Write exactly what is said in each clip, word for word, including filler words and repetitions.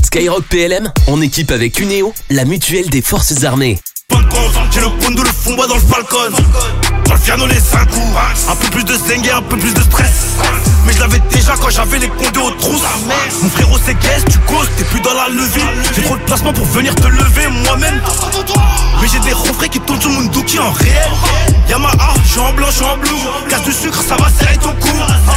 Skyrock P L M, en équipe avec Uneo, la mutuelle des forces armées. J'ai le pondo, le fond bois dans le falcon. Dans le piano les cinq coups. Un peu plus de zengue et un peu plus de stress. Mais je l'avais déjà quand j'avais les condés aux trousses. Mon frérot c'est guest, tu causes, t'es plus dans la levée. J'ai trop de placement pour venir te lever moi-même. Mais j'ai des refrains qui tournent sur mon dookie en réel. Yamaha, je suis en blanc, je suis en bleu. Casse du sucre, ça va serrer ton cou.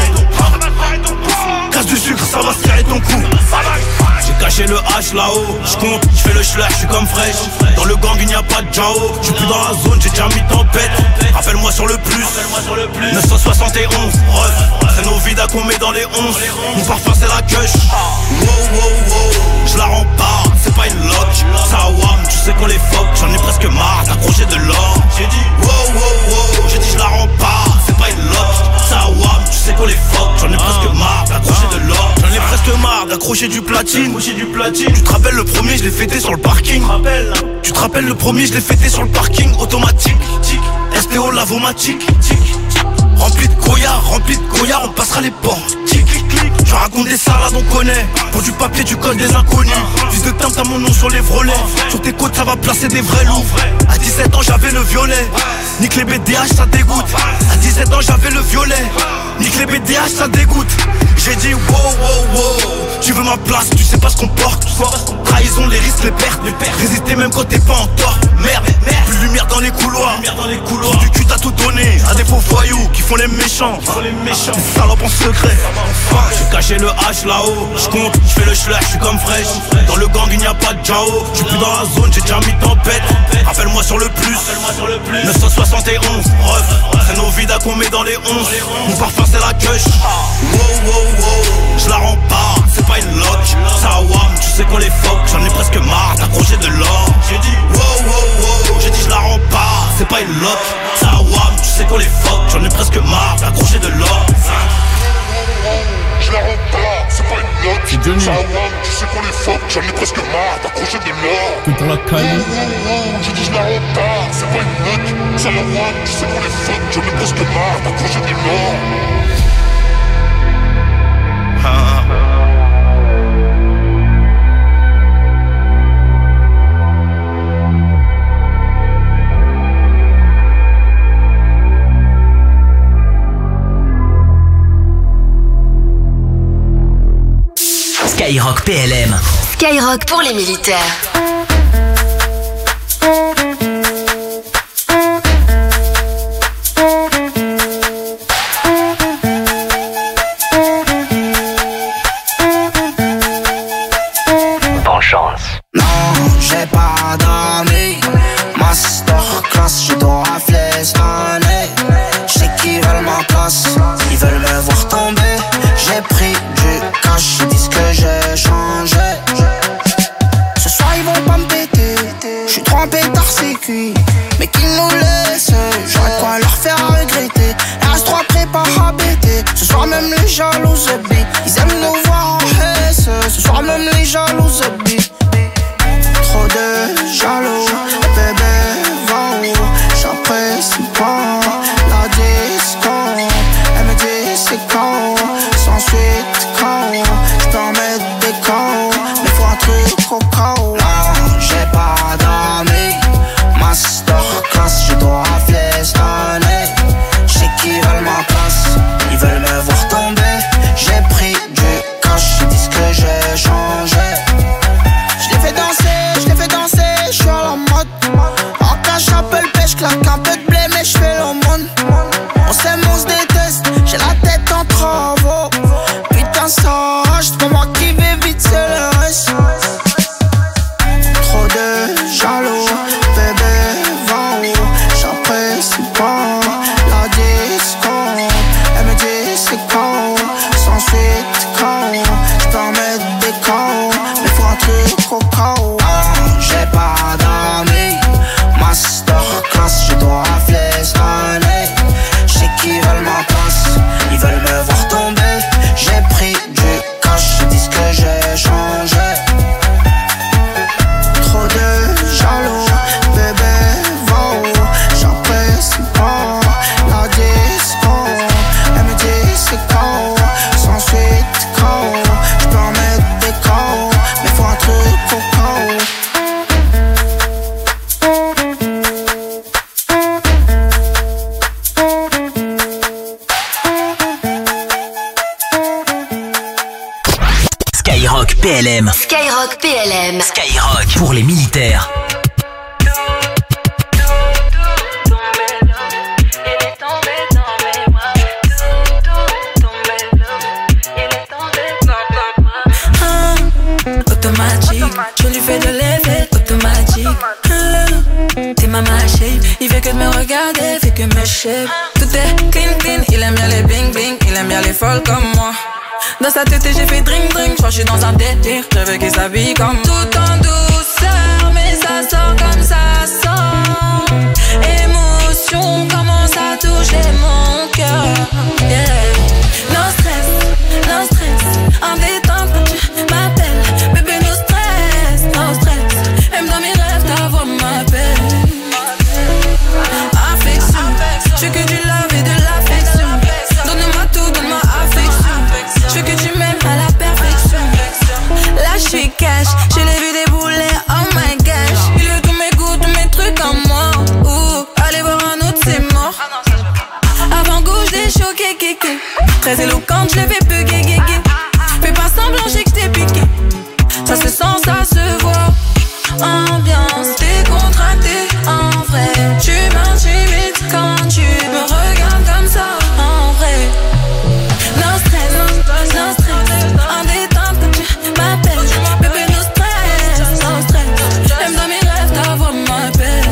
Casse du sucre, ça va serrer ton cou. J'ai caché le H là-haut, j'compte, j'fais le schlag, j'suis comme fraîche. Dans le gang il n'y a pas de Jao, j'suis plus dans la zone, j'ai déjà mis tempête. Rappelle-moi sur le plus, neuf cent soixante et onze, ref. C'est nos vidas qu'on met dans les onze. Mon parfum c'est la cush. Wow wow wow, j'la rends pas, c'est pas une lock. Ça wam, tu sais qu'on les fuck, j'en ai presque marre d'accrocher de l'or. J'ai dit wow wow wow, j'ai dit j'la rends pas, c'est pas une lock. Ça wam, tu sais qu'on les fuck, j'en ai presque marre d'accrocher de l'or. J'en ai presque marre d'accrocher du platine. Du platine. Tu te rappelles le premier, je l'ai fêté sur le parking. Tu te rappelles le premier, je l'ai fêté sur le parking automatique. S T O lavomatique. Rempli de Goya, rempli de Goya, on passera les portes. Je raconte des salades, on connaît. Pour du papier, du code des inconnus. Fils de teint, t'as mon nom sur les vrolets. Sur tes côtes, ça va placer des vrais loups. À dix-sept ans, j'avais le violet. Nique les B D H, ça dégoûte. À dix-sept ans, j'avais le violet. Nique les B D H, ça dégoûte. J'ai dit wow wow wow. Tu veux ma place, tu sais pas ce qu'on porte. Trahison, les risques, les pertes. Résister même quand t'es pas en tort. Merde, plus de lumière dans les couloirs. Trou du cul, t'as tout donné à des faux voyous qui font les méchants. Des salopes en secret. J'ai caché le H là-haut. J'compte, j'fais le schlag, j'suis comme fraîche. Dans le gang il n'y a pas de Jao. J'suis plus dans la zone, j'ai déjà mis tempête. Rappelle-moi sur le plus, neuf cent soixante et onze, ref. C'est nos vidas qu'on met dans les onze. Mon parfum c'est la cush. Wow wow wow, j'la rends pas, c'est pas une lock. Ça wam, tu sais qu'on les fuck, j'en ai presque marre d'accrocher de l'or. J'ai dit wow wow wow, j'ai dit j'la rends pas, c'est pas une lock. Ça wam, tu sais qu'on les fuck, j'en ai presque marre d'accrocher de l'or. Je la rends pas, c'est pas une note. C'est Denis. Ça wam, tu sais qu'on les fuck, j'en ai presque marre d'accrocher de l'or. Que pour la Cali. J'ai dit je la rends pas, c'est pas une note. Ça wam, tu sais qu'on les fuck, j'en ai presque marre d'accrocher de l'or. Ah. Skyrock P L M. Skyrock pour les militaires. Bonne chance. Non, j'ai pas d'amis. Masterclass, je dois flestonner. J'sais qu'ils veulent ma place, ils veulent me voir tomber. J'ai pris du cash, ils disent que j'ai changé. Ce soir ils vont pas me péter. J'suis trempé par c'est cuit. Mais qu'ils nous laissent, j'aurais quoi leur faire regretter. R S trois prépare à bêter. Ce soir même les jalouses bi, ils aiment nous voir en hesse. Ce soir même les jalouses bi. Trop de jaloux, bébé va où? J'apprécie pas la disco. Elle me dit c'est quand, sans suite quand. J'peux en mettre des quand, mais faut un truc au cas où. Non, j'ai pas d'amis. Masterclass, je dois flestonner. J'sais qu'ils veulent ma place, ils veulent me voir tomber. J'ai pris du cash, ils disent que j'ai changé. Skyrock P L M. Skyrock P L M. Skyrock pour les militaires. Automatique, je lui fais de l'effet automatique. Mmh. T'es ma shape, il fait que de me regarder, fait que me shape. Tout est clean clean, il aime bien les bling bling, il aime bien les folles comme moi. Dans sa tête j'ai fait drink drink, je suis dans un délire, je veux qu'il s'habille comme tout en douceur, mais ça sort comme ça sort. Émotion commence à toucher mon cœur. Yeah. No stress, no stress, en détente quand tu m'appelles, bébé no stress, no stress. Même dans mes rêves ta voix m'appelle. Affection, je veux que du love et de l'affection. Donne-moi tout, donne-moi affection. Je veux que tu m'aimes à la perfection. Là je suis cash, je l'ai vu débouler, oh my gosh. Il veut tous mes goûts, tous mes trucs en moi. Ouh, allez voir un autre c'est mort. Avant gauche des choqués, kéké. Très éloquente, je l'ai fait plus gay, gay, gay. Fais pas semblant, j'ai que je t'ai piqué. Ça se sent, ça se voit. Ambiance décontractée, en vrai. Tu m'intimides quand tu me regardes comme ça, en vrai. No stress, no stress, en détente quand tu m'appelles. Bébé, no stress, no stress. Même dans mes rêves, ta voix m'appelle.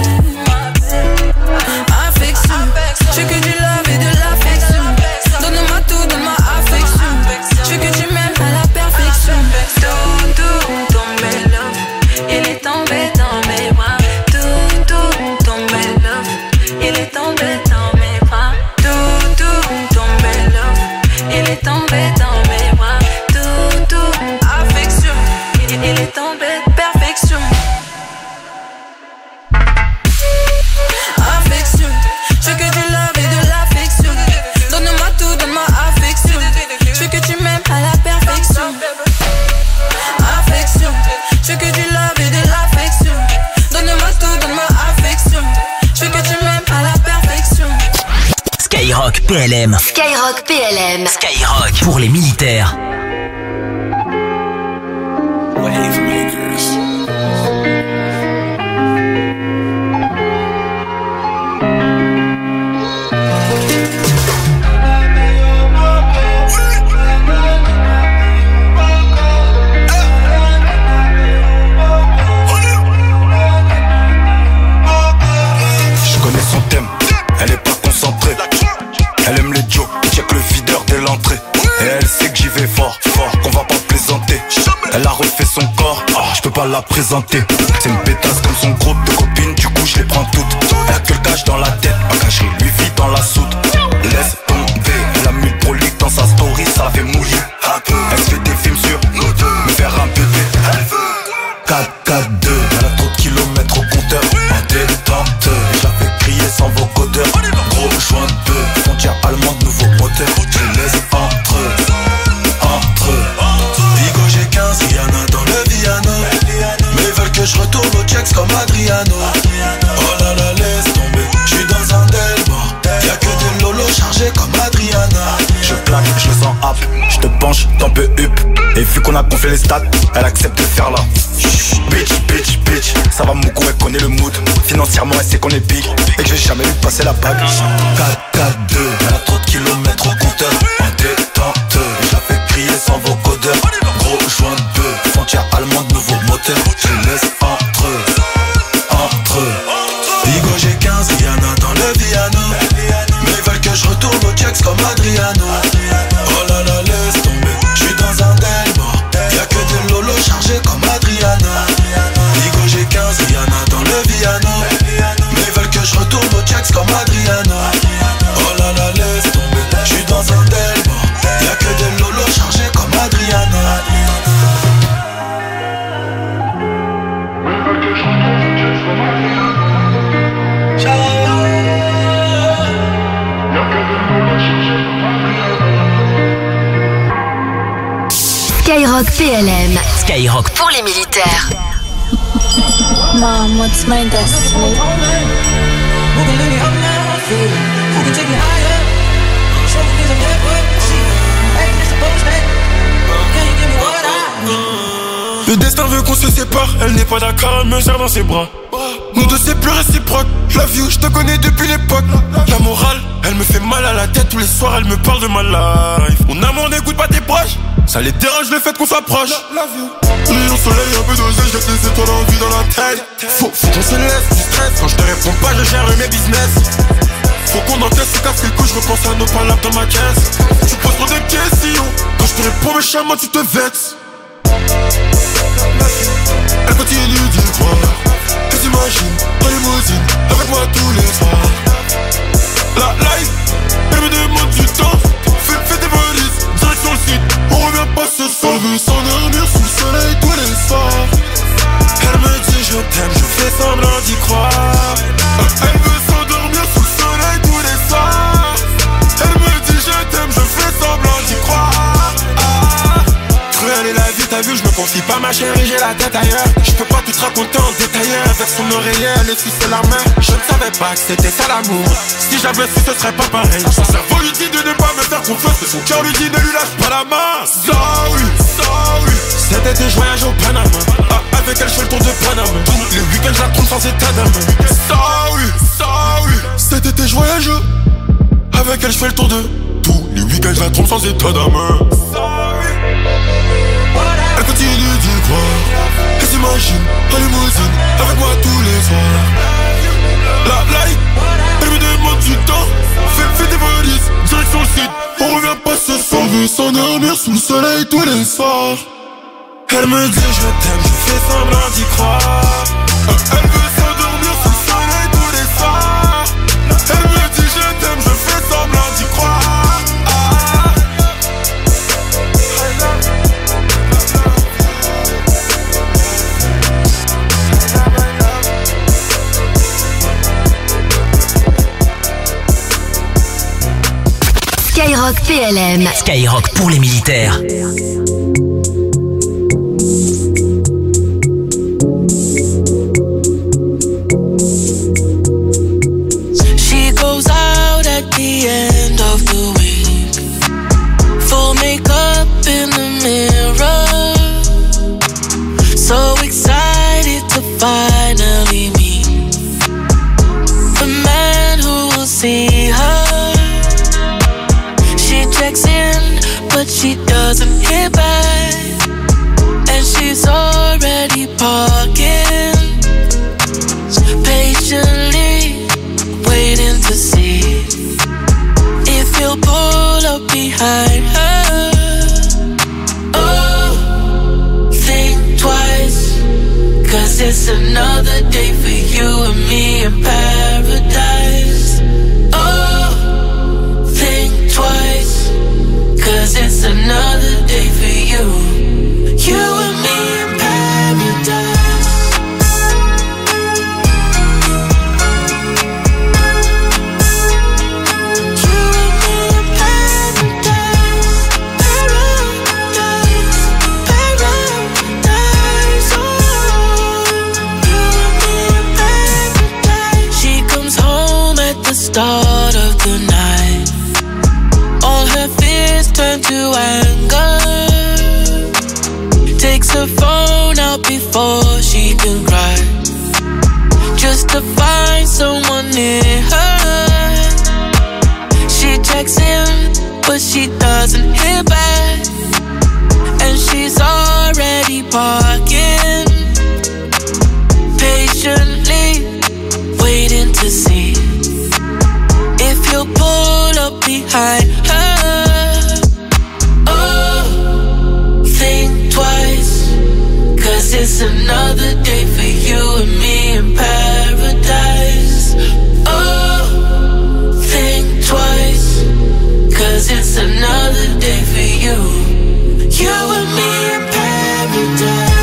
Affection, je veux que du love et de l'affection. Donne-moi tout, donne-moi affection. Je veux que tu m'aimes à la perfection. Tout, tout, tombé love, il est tombé dans mes bras. Tout, tout, tombé love, il est tombé dans mes bras. Tout, tout, tombé love, il est tombé dans mes bras. Tout, tout, affection, il, il est tombé de perfection. Affection, je veux que du love et de l'affection. Donne-moi tout, donne-moi affection. Je veux que tu m'aimes à la perfection. Affection, je veux que du love et de l'affection. Donne-moi tout, donne-moi affection. Je veux que tu m'aimes à la perfection. Skyrock P L M. Skyrock P L M. Skyrock pour les militaires. Wave makers. Je connais son thème, elle est pas concentrée. Elle aime les jokes, check le videur dès l'entrée. Et elle sait que j'y vais fort, fort, qu'on va pas plaisanter. Elle a refait son corps, oh, je peux pas la présenter. C'est une pétasse comme son groupe de copines, du coup je les prends toutes. Elle a que le cash dans la tête, ma cacherie lui vit dans la soude. Laisse tomber, elle a mis le prolique dans sa story, ça la fait mouiller. Elle se fait des films sur nous deux, me faire un bébé. Elle veut quatre quatre deux, elle a trop de kilomètres au compteur. En détente, je la fais crier sans vocodeur. Gros joint de bœuf, frontière allemande, nouveau moteur. Je laisse entre eux, entre eux. Vigo j'ai quinze, Rihanna dans le Viano. Mais ils veulent que je retourne au checks comme Adriano. Oh là là, laisse tomber, je suis dans un delmore. Y'a que des lolos chargés comme Adriana. Je plaque, je le sens up, je te penche, t'en peux up. Et vu qu'on a gonflé les stats, elle accepte de faire là. Bitch, bitch, bitch, ça va Moukou, elle connaît le mood. Financièrement elle sait qu'on est big et que j'ai jamais vu passer la bague. quatre quatre deux, elle a trop de kilomètres au compteur. En détente, je la fais crier sans vocodeur. Gros joint de bœuf, frontière allemande, nouveau moteur. Je laisse entre eux, entre eux. Vigo j'ai quinze, Rihanna dans le Viano. Mais ils veulent que je retourne au checks comme Adriano. Oh là là, laisse tomber, je suis dans un delmore. Y'a que des lolos chargés comme Adriana. Vigo j'ai quinze, Rihanna dans le Viano. Mais ils veulent que je retourne au checks comme Adriano. Oh là là, laisse tomber, je suis dans un delmore. Y'a que des lolos chargés comme Adriana. Skyrock P L M. Skyrock Pour les militaires. Mom, what's my destiny? Who can lift me up now? Who can take me higher? Show me things I've never seen. Ain't this a postman? Can you give me what I Le destin veut qu'on se sépare, elle n'est pas d'accord, elle me serre dans ses bras. Nous deux c'est plus réciproque, love you, je te connais depuis l'époque. La morale, elle me fait mal à la tête, tous les soirs elle me parle de ma life. Mon amour n'écoute pas tes proches, ça les dérange le fait qu'on soit proche. Love you. Nuit au soleil, un peu d'oseille, je tes étoiles en vie dans la tête. Faut, faut qu'on se laisse du stress, quand je te réponds pas je gère mes business. Faut qu'on encaisse, se casse les couilles, je repense à nos palabres dans ma caisse. Tu poses trop de questions, quand je te réponds méchamment tu te vexes. Elle continue d'y croire, elle s'imagine en limousine avec moi tous les soirs. La life, elle me demande du temps, fais, fais tes valises, direction le site, on revient pas ce soir. Elle veut s'endormir sous le soleil tous les soirs. Elle me dit je t'aime, je fais semblant d'y croire. Elle veut s'endormir sous le soleil tous les soirs. Elle me dit je t'aime, je fais semblant d'y croire. Ah. Cruelle est la vie, t'as vu, je me confie pas ma chérie, j'ai la tête ailleurs. Je peux pas tout te raconter en détail. Avec son oreiller, elle essuie la main. Je ne savais pas que c'était ça l'amour. Si j'avais su, ce serait pas pareil. Son cerveau lui dit de ne pas me faire confiance, mais son cœur lui dit ne lui lâche pas la main. Sorry, sorry. Cet été je voyage au Panama. Ah, avec elle je fais le tour de Panama. Tous les week-ends je la trompe sans état d'âme. Sorry, sorry. Cet été je voyage. Avec elle je fais le tour de. Tous les week-ends je la trompe sans état d'âme. Sorry. Elle continue d'y croire, elle s'imagine en limousine avec moi tous les soirs. La life, elle me demande du temps, fais, fais tes valises, direction le site, on revient pas ce soir. Elle veut s'endormir sous le soleil tous les soirs. Elle me dit je t'aime, je fais semblant d'y croire. Elle veut s'endormir sous le soleil tous les soirs. Elle me dit je t'aime, je fais semblant d'y croire. Ah. Skyrock P L M. Skyrock pour les militaires. She goes out at the end of the week, full makeup in the mirror, so excited to finally meet the man who will see her. Checks in, but she doesn't hit back, and she's already parking, patiently waiting to see if he'll pull up behind her. Oh, think twice, cause it's another day for you and me in paradise. Oh, think twice, cause it's another day for you, you and me in paradise. You and me in paradise, paradise, paradise. Oh, you and me in paradise. She comes home at the start of the night, all her fears turn to anger, takes her phone out before she can cry, just to find someone near her. She checks in, but she doesn't hear back, and she's already parking, patiently waiting to see if he'll pull up behind her. Oh, think twice, cause it's another day for you and me in paradise. Oh, think twice, cause it's another day for you, you and me in paradise.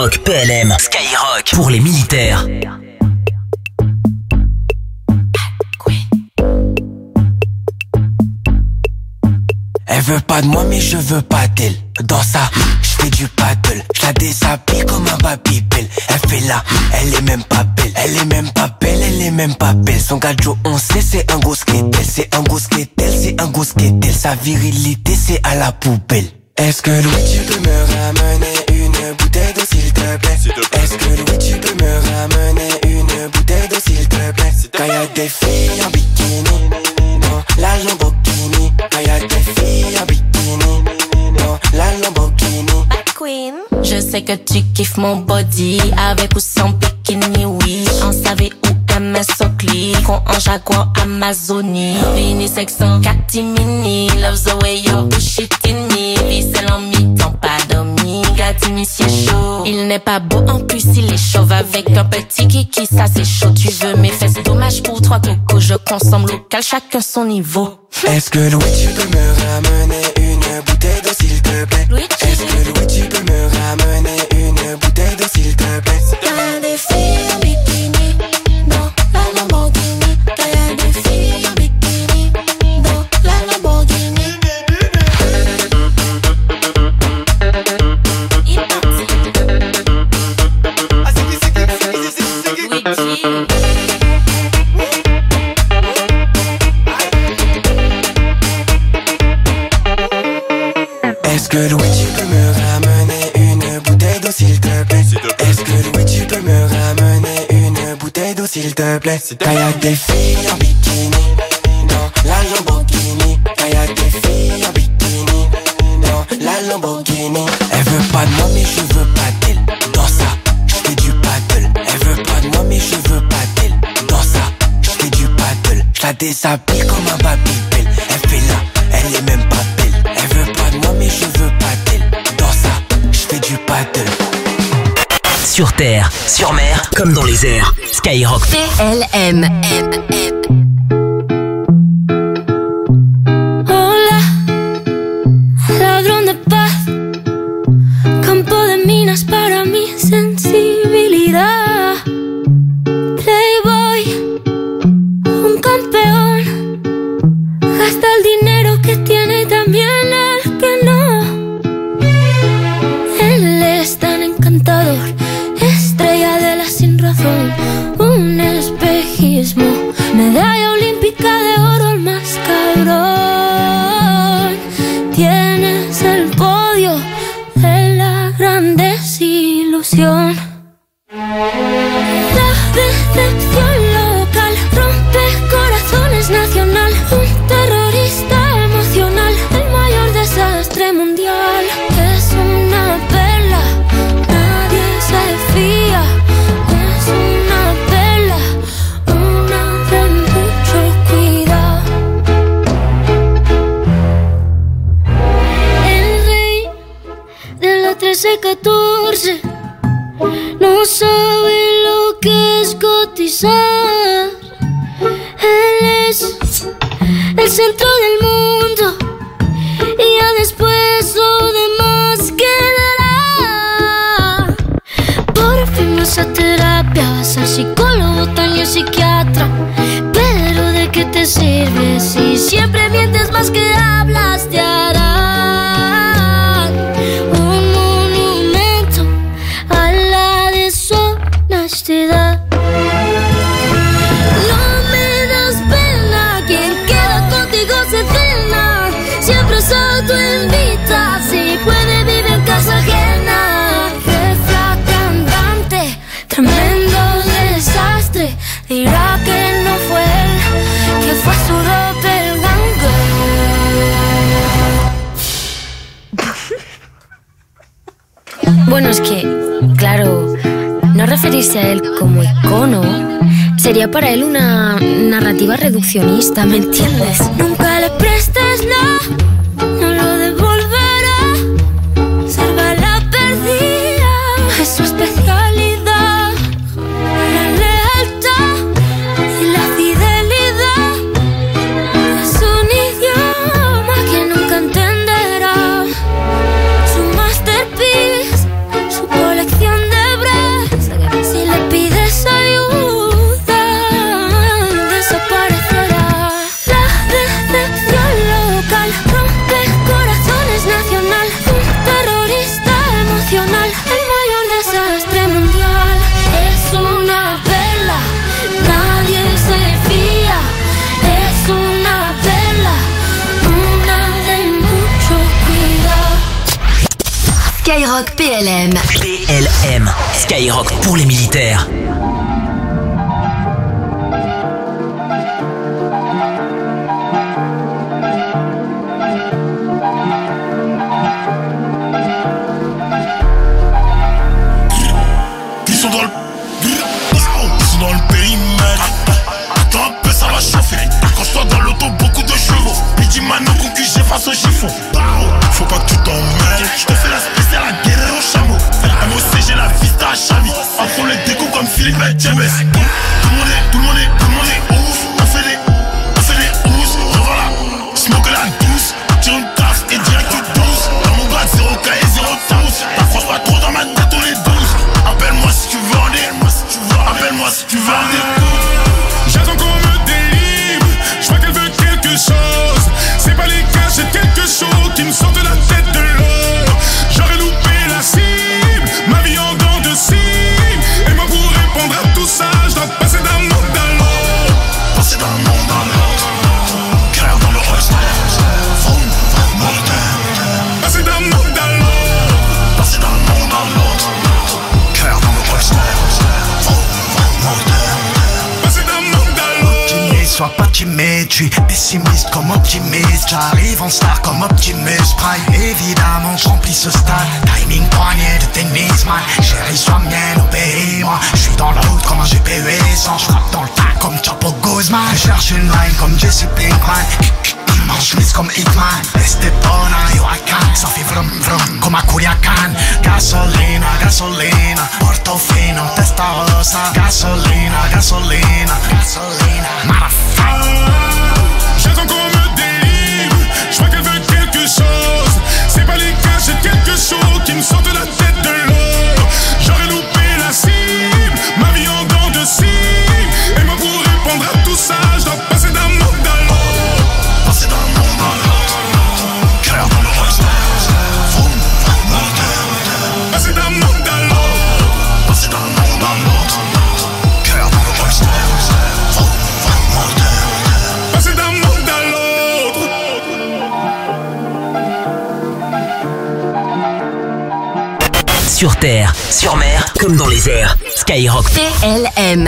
Skyrock P L M. Skyrock pour les militaires. Elle veut pas de moi mais je veux pas d'elle. Dans ça, je fais du paddle. Je la déshabille comme un babybel. Elle fait là, elle est même pas belle. Elle est même pas belle, elle est même pas belle. Son gadjo on sait c'est un gros skatel. C'est un gros skatel, c'est un gros skatel. Sa virilité c'est à la poubelle. Est-ce que Louis tu peux me ramener une bouteille d'eau s'il te plaît? Est-ce que Louis tu peux me ramener une bouteille d'eau s'il te plaît? Quand y'a des filles en bikini, non, la Lamborghini. Quand y'a des filles en bikini, non, la Lamborghini. Queen. Je sais que tu kiffes mon body, avec ou sans bikini, oui. En savait où M S Oakley, con en Jaguar Amazonie. Vini sexant catimini, loves the way you push it in me. Vicelle en mi-temps, pas dormi, gâti monsieur chaud. Il n'est pas beau, en plus il est chauve. Avec un petit kiki, ça c'est chaud. Tu veux mes fesses, dommage pour trois cocos. Je consomme local, chacun son niveau. Est-ce que Louis tu peux me ramener une bouteille d'eau s'il te plaît? Est-ce que Louis tu peux me ramener une bouteille d'eau s'il te plaît? Y'a des filles en bikini, non, la Lamborghini. Y'a des filles en bikini, non, la Lamborghini. Est-ce que Louis tu peux me ramener une bouteille d'eau s'il te plaît? Est-ce que Louis tu peux me ramener une bouteille d'eau s'il te plaît? Quand y'a des filles en bikini, non, la Lamborghini. Quand y'a des filles en bikini, non, la Lamborghini. Elle veut pas de moi mais je veux pas d'elle. Dans ça, je fais du paddle. Elle veut pas de moi mais je veux pas d'elle. Dans ça, je fais du paddle. Je la déshabille comme un babybel. Elle fait là, elle est même pas belle. Elle veut pas de moi mais je veux pas d'elle. Dans ça, je fais du paddle. Sur terre, sur mer, comme dans les airs. Skyrock P L M. Hola, ladrón de paz, campo de minas para mi sensibilidad. Playboy, un campeón, gasta el dinero que tiene y también el que no. Él es tan encantador, estrella de la sin razón, un espejismo, medalla olímpica de oro, el más cabrón. Tienes el podio de la gran desilusión. La decepción local rompe corazones nacional, un terrorista emocional, el mayor desastre mundial. Es una perla, nadie se fía. Es una perla, una de mucho cuidado. El rey de la trece catorce no sabe lo que es cotizar. Él es el centro del mundo y ya después lo demás quedará. Por fin vas a terapia, vas al psicólogo, también psiquiatra. Pero ¿de qué te sirve si siempre mientes más que hablas? Te harán un monumento a la deshonestidad. No me das pena, quien queda contigo se cena. Siempre se invita, si puede vivir en casa ajena. Refracta andante, tremendo desastre. Dirá que no fue él, que fue su doppelganger. Bueno, es que, claro, no referirse a él como icono sería para él una narrativa reduccionista, ¿me entiendes? Nunca le prestes la, no lo devolverá. Ser bala perdida es su especialidad. La lealtad y la fidelidad es un idioma que nunca entenderá. Su masterpiece, su colección de Skyrock P L M. P L M, Skyrock pour les militaires. Ils sont dans le... Ils sont dans le périmètre. Attends un peu, ça va chauffer. Quand je sois dans l'auto, beaucoup de chevaux. Midi Mano, concu, j'efface au chiffon. Faut pas que tu t'en mêles. Je te fais la spéciale à guerrier au chameau. M O C, j'ai la vista à Chavi. Après les découpes comme Philippe James. Tout le monde est, tout le monde est, tout le monde est ouf. On fait des, on fait des housses. Revoilà, smoke la douce. Tire une tasse et direct tu douce. Dans mon grade, zéro K et zéro douce. T'approches pas trop dans ma tête, on est douze. Appelle-moi si tu veux en dire. Appelle-moi si tu veux en dire. J'attends qu'on me délivre. Je vois qu'elle veut quelque chose. C'est pas les cas, j'ai quelque chose qui me sort de la tête de l'eau. J'aurais loupé la cible, ma vie en dents de cible. Et moi pour répondre à tout ça, je dois passer d'un monde à l'autre. Passer d'un monde à l'autre. Cœur dans le reste. Passer d'un monde à l'autre. Passer d'un monde à l'autre. Cœur dans le reste. Passer d'un monde à l'autre. Optimiste, sois pas timide, je suis pessimiste comme optimiste. J'arrive en star comme Optimus Prime. Évidemment, je remplis ce stade. Timing poignet de tennis, man. Chérie, sois mienne, obéis-moi. Je suis dans la route comme un G P U sans. Je frappe dans le tas comme Chapo Guzman. Je cherche une line comme Jesse Pinkman. Mange mise comme Hitman. Estepona, Huracan. Ça fait vrum vrum comme a Culiacan. Gasolina, gasolina. Portofino, Testarossa. Gasolina, gasolina, gasolina. Motherfucker. J'attends qu'on me délivre. Je vois qu'elle veut quelque chose. C'est pas les cas, j'ai quelque chose qui me sort de la tête de l'eau. J'aurais loupé la cible, ma vie en dents de cible. Et moi pour répondre à tout ça, je dois passer d'un monde à l'autre. Passer d'un monde à l'autre. Cœur dans le reste. Passer d'un monde à l'autre. Passer d'un monde à l'autre. Cœur dans le reste. Passer d'un monde à l'autre. Sur terre, sur mer, comme dans les airs. Skyrock P L M.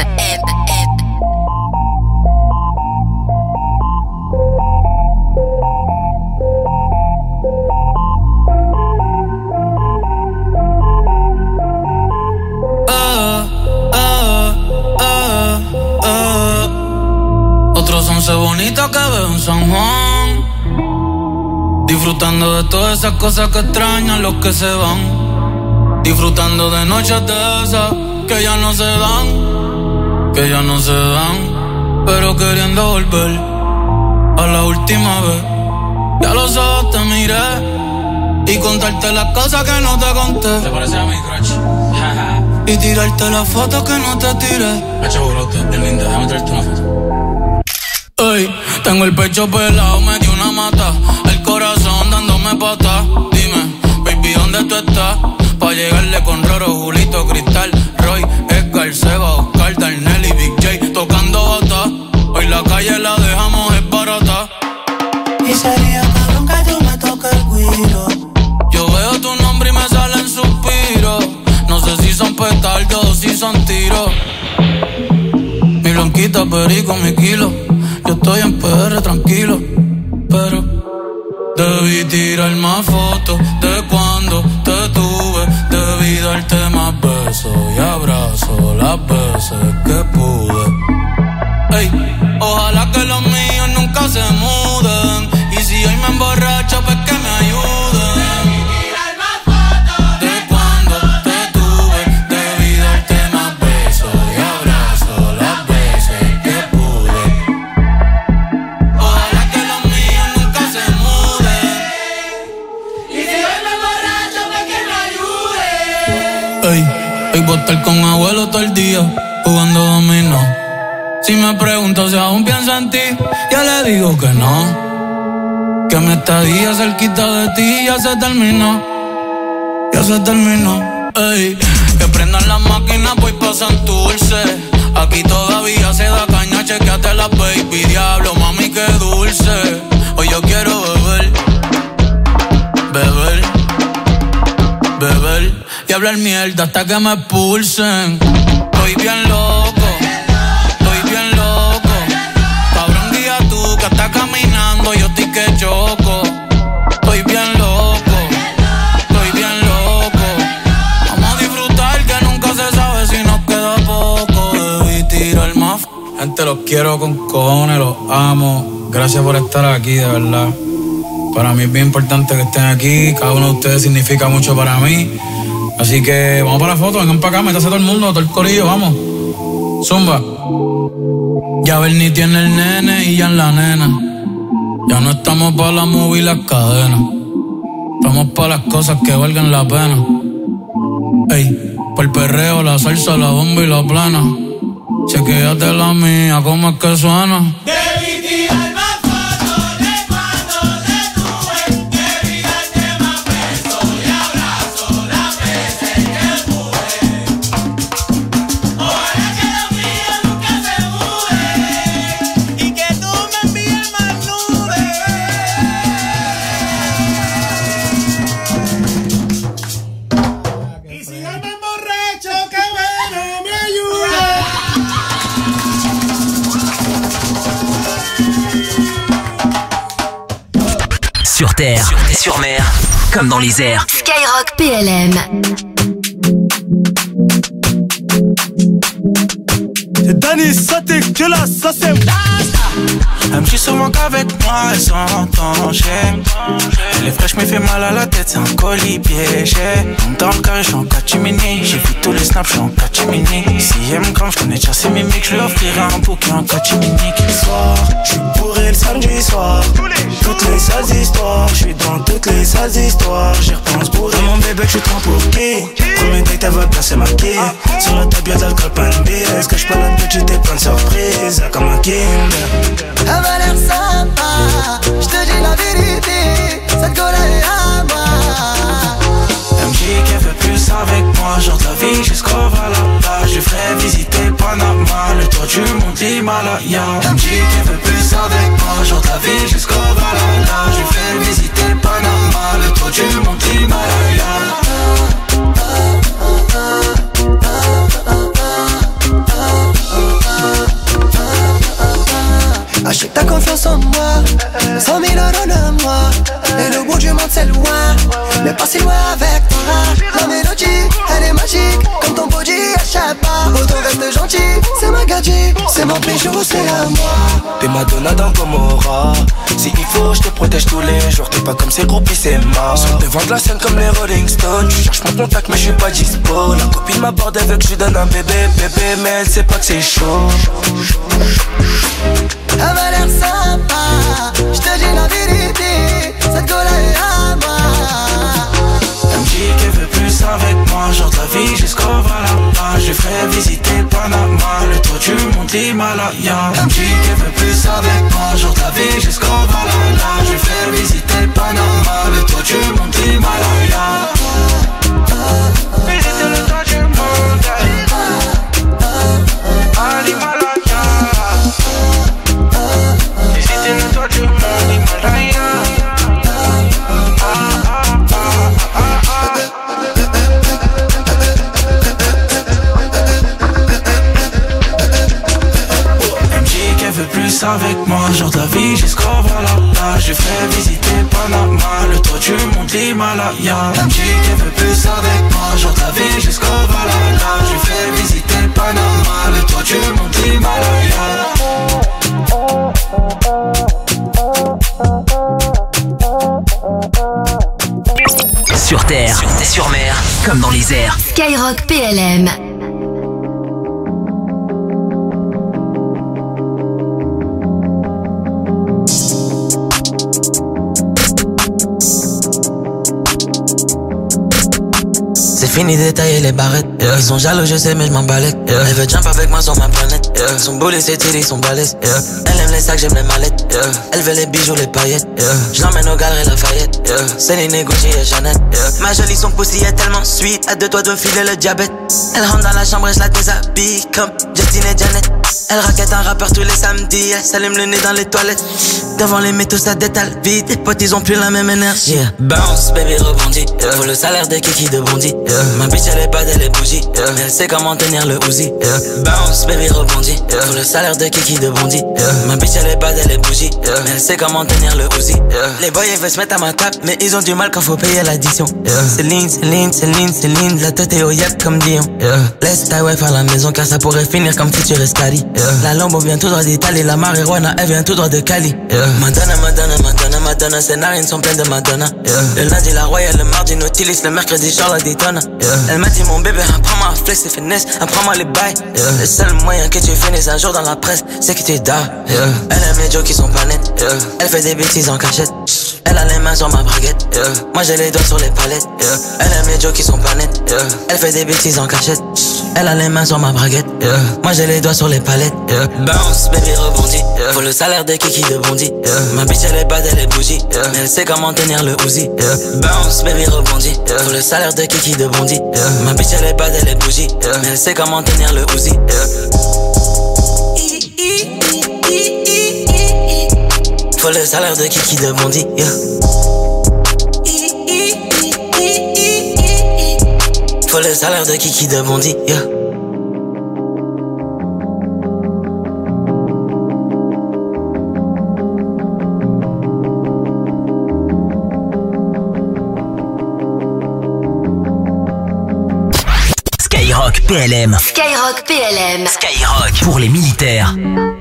Otros once bonitos que veo en San Juan, disfrutando de todas esas cosas que extrañan los que se van, disfrutando de noches de esas que ya no se dan, que ya no se dan, pero queriendo volver a la última vez. Ya los ojos te miré y contarte las cosas que no te conté. ¿Te parece a mi crush? Y tirarte las fotos que no te tiré. Hacho, brote, es linda, déjame traerte una foto. Ey, tengo el pecho pelado, me dio una mata. El corazón dándome patas. Dime, baby, ¿dónde tú estás? Pa' llegarle con Roro, Julito, Cristal, Roy, Edgar, Seba, Oscar, Darnell y Big J tocando bata. Hoy la calle la dejamos es barata. Y sería cabrón que tú me toques el guiro. Yo veo tu nombre y me salen suspiros. No sé si son petardos o si son tiros. Mi blanquita, perico, mi kilo. Yo estoy en P R tranquilo, pero debí tirar más fotos de cuando te tuve. Debí darte más besos y abrazos las veces que pude. Ey, ojalá que los míos nunca se muden. Y si hoy me emborracho, pues que me ayuden. Ey, voy a estar con abuelo todo el día jugando dominó. Si me pregunto si aún pienso en ti, ya le digo que no. Que mi estadía cerquita de ti ya se terminó. Ya se terminó. Ey, que prendan las máquinas, voy pa' Santurce. Aquí todavía se da caña, chequeate la baby. Diablo, mami, qué dulce. Hoy yo quiero beber, beber, beber. hablar mierda hasta que me expulsen. Estoy bien loco, estoy bien loco. Cabrón, guía tú que estás caminando, yo estoy que choco. Estoy bien loco, estoy bien loco. Vamos a disfrutar que nunca se sabe si nos queda poco. Debí tirar más. Gente, los quiero con cojones, los amo. Gracias por estar aquí, de verdad. Para mí es bien importante que estén aquí. Cada uno de ustedes significa mucho para mí. Así que vamos para la foto, vengan para acá, métase todo el mundo, todo el corillo, vamos. Zumba. Ya Bernie tiene el nene y ya en la nena. Ya no estamos para la movie y las cadenas. Estamos para las cosas que valgan la pena. Ey, por el perreo, la salsa, la bomba y la plana. Chequéate la mía, ¿cómo es que suena? Sur terre, sur mer, comme dans les airs. Skyrock P L M. C'est Danny, ça t'es que là, ça c'est. Elle me dit souvent qu'avec moi elle s'entend, j'aime. Elle est fraîche mais fait mal à la tête, c'est un colis piégé. Dans le carré, j'suis en catimini. J'ai vu tous les snaps, j'suis en catimini. Si elle me crame, j'connais déjà ses mimiques. J'lui offrirai un bouquin en catimini. Le soir, j'suis bourré le samedi soir. Toutes les sales histoires, j'suis dans toutes les sales histoires. J'y repense bourré. Mon bébé, j'suis trop pour qui? Premier date, elle veut placer ma quille. Sur la table, y'a de l'alcool, pas une bille. Est-ce que j'peux la petite, j'étais plein de surprises. Comme un Kinder. Elle m'a l'air sympa, j'te dis la vérité, cette gueule est à moi. Elle me dit qu'elle veut plus avec moi, genre de la vie jusqu'au Valhalla. Je lui ferai visiter Panama, le toit du monde l'Himalaya. Elle me dit qu'elle veut plus avec moi, genre de la vie jusqu'au Valhalla. Je lui ferai visiter Panama, le toit du monde l'Himalaya. Achète ta confiance en moi, cent mille euros de moi. Et le bout du monde c'est loin, mais pas si loin avec toi. La mélodie, elle est magique, comme ton body, échappe pas. Autant reste gentil, c'est ma gadget, c'est mon bijou, c'est à moi. T'es Madonna dans Gomorrah. Si il faut, je te protège tous les jours. T'es pas comme ces groupies, c'est mort. Sur le devant de la scène comme les Rolling Stones. Tu cherches mon contact, mais je suis pas dispo. La copine m'aborde, elle veut que je lui donne un bébé, bébé, mais elle sait pas que c'est chaud. Elle m'a l'air sympa, j'te dis la vérité, cette gueule est à moi. Elle me dit qu'elle veut plus avec moi, genre de la vie jusqu'au Valhalla. Je lui ferai visiter Panama, le toit du monde l'Himalaya. Elle me dit qu'elle veut plus avec moi, genre de la vie jusqu'au Valhalla. Je lui ferai visiter Panama, le toit du monde l'Himalaya. Visiter le toit du monde, à l'Himalaya. Visiter le toit du monde, l'Himalaya. Plus avec moi, genre de la vie jusqu'au Valhalla. Je ferai visiter Panama, le toit du monde l'Himalaya. Elle me dit qu'elle veut plus avec moi, genre de la vie jusqu'au Valhalla. Je ferai visiter Panama, le toit du monde l'Himalaya. Sur terre, sur mer, comme dans les airs. Skyrock P L M. C'est fini d'étailler les barrettes, yeah. Ils sont jaloux, je sais, mais je m'en balèque, yeah. Elle veut jump avec moi sur ma planète, yeah. Son boulet, ses titties, son balèze, yeah. Elle aime les sacs, j'aime les mallettes, yeah. Elle veut les bijoux, les paillettes, yeah. Je l'emmène au galeries Lafayette, yeah. Céline, Gucci et Chanel, yeah. Ma jolie, son pussy est tellement sweet, à deux doigts de filer le diabète. Elle rentre dans la chambre et je la déshabille comme Justine et Janet. Elle raquette un rappeur tous les samedis, elle s'allume le nez dans les toilettes. Devant les métaux ça détale vite. Les potes ils ont plus la même énergie. Yeah. Bounce baby rebondit, yeah. Faut le salaire de Kiki de Bondy, yeah. Ma bitch elle est bad elle est bougie, yeah. Elle sait comment tenir le Uzi, yeah. Bounce baby rebondit, yeah. Faut le salaire de Kiki de Bondy, yeah. Ma bitch elle est bad elle est bougie, yeah. Elle sait comment tenir le Uzi, yeah. Les boys ils veulent se mettre à ma table, mais ils ont du mal quand faut payer l'addition, yeah. Céline, Céline, Céline, Céline, la tête est au yacht comme Dion, yeah. Laisse ta wife à la maison car ça pourrait finir comme Future Escali, yeah. La Lambo vient tout droit d'Italie, la marijuana elle vient tout droit de Cali, yeah. Madonna, Madonna, Madonna, Madonna, ses narines sont pleines de Madonna, yeah. Le lundi la Royale, le mardi Nautilus, le mercredi Charlotte Daytona, yeah. Elle m'a dit mon bébé, apprends-moi à flex et finesse, apprends-moi les bails, yeah. Le seul moyen que tu finisses un jour dans la presse, c'est que tu dors, yeah. Elle aime les jokes qui sont pas nets, yeah. Elle fait des bêtises en cachette. Elle a les mains sur ma braguette, yeah. Moi j'ai les doigts sur les palettes, yeah. Elle aime les jokes qui sont pas nets, yeah. Elle fait des bêtises en cachette. Elle a les mains sur ma braguette, yeah. Moi j'ai les doigts sur les palettes, yeah. Bounce, baby rebondit, yeah. Faut le salaire de Kiki de Bondy, yeah. Ma bitch elle est bad, elle est bougie, yeah. Elle sait comment tenir le Uzi, yeah. Bounce, baby rebondit, yeah. Faut le salaire de Kiki de Bondy, yeah. Ma bitch elle est bad, elle est bougie, yeah. Elle sait comment tenir le Uzi, yeah. Faut le salaire de Kiki de Bondy, yeah. Faut le salaire de Kiki de Bondy, yeah. Skyrock P L M. Skyrock P L M. Skyrock pour les militaires.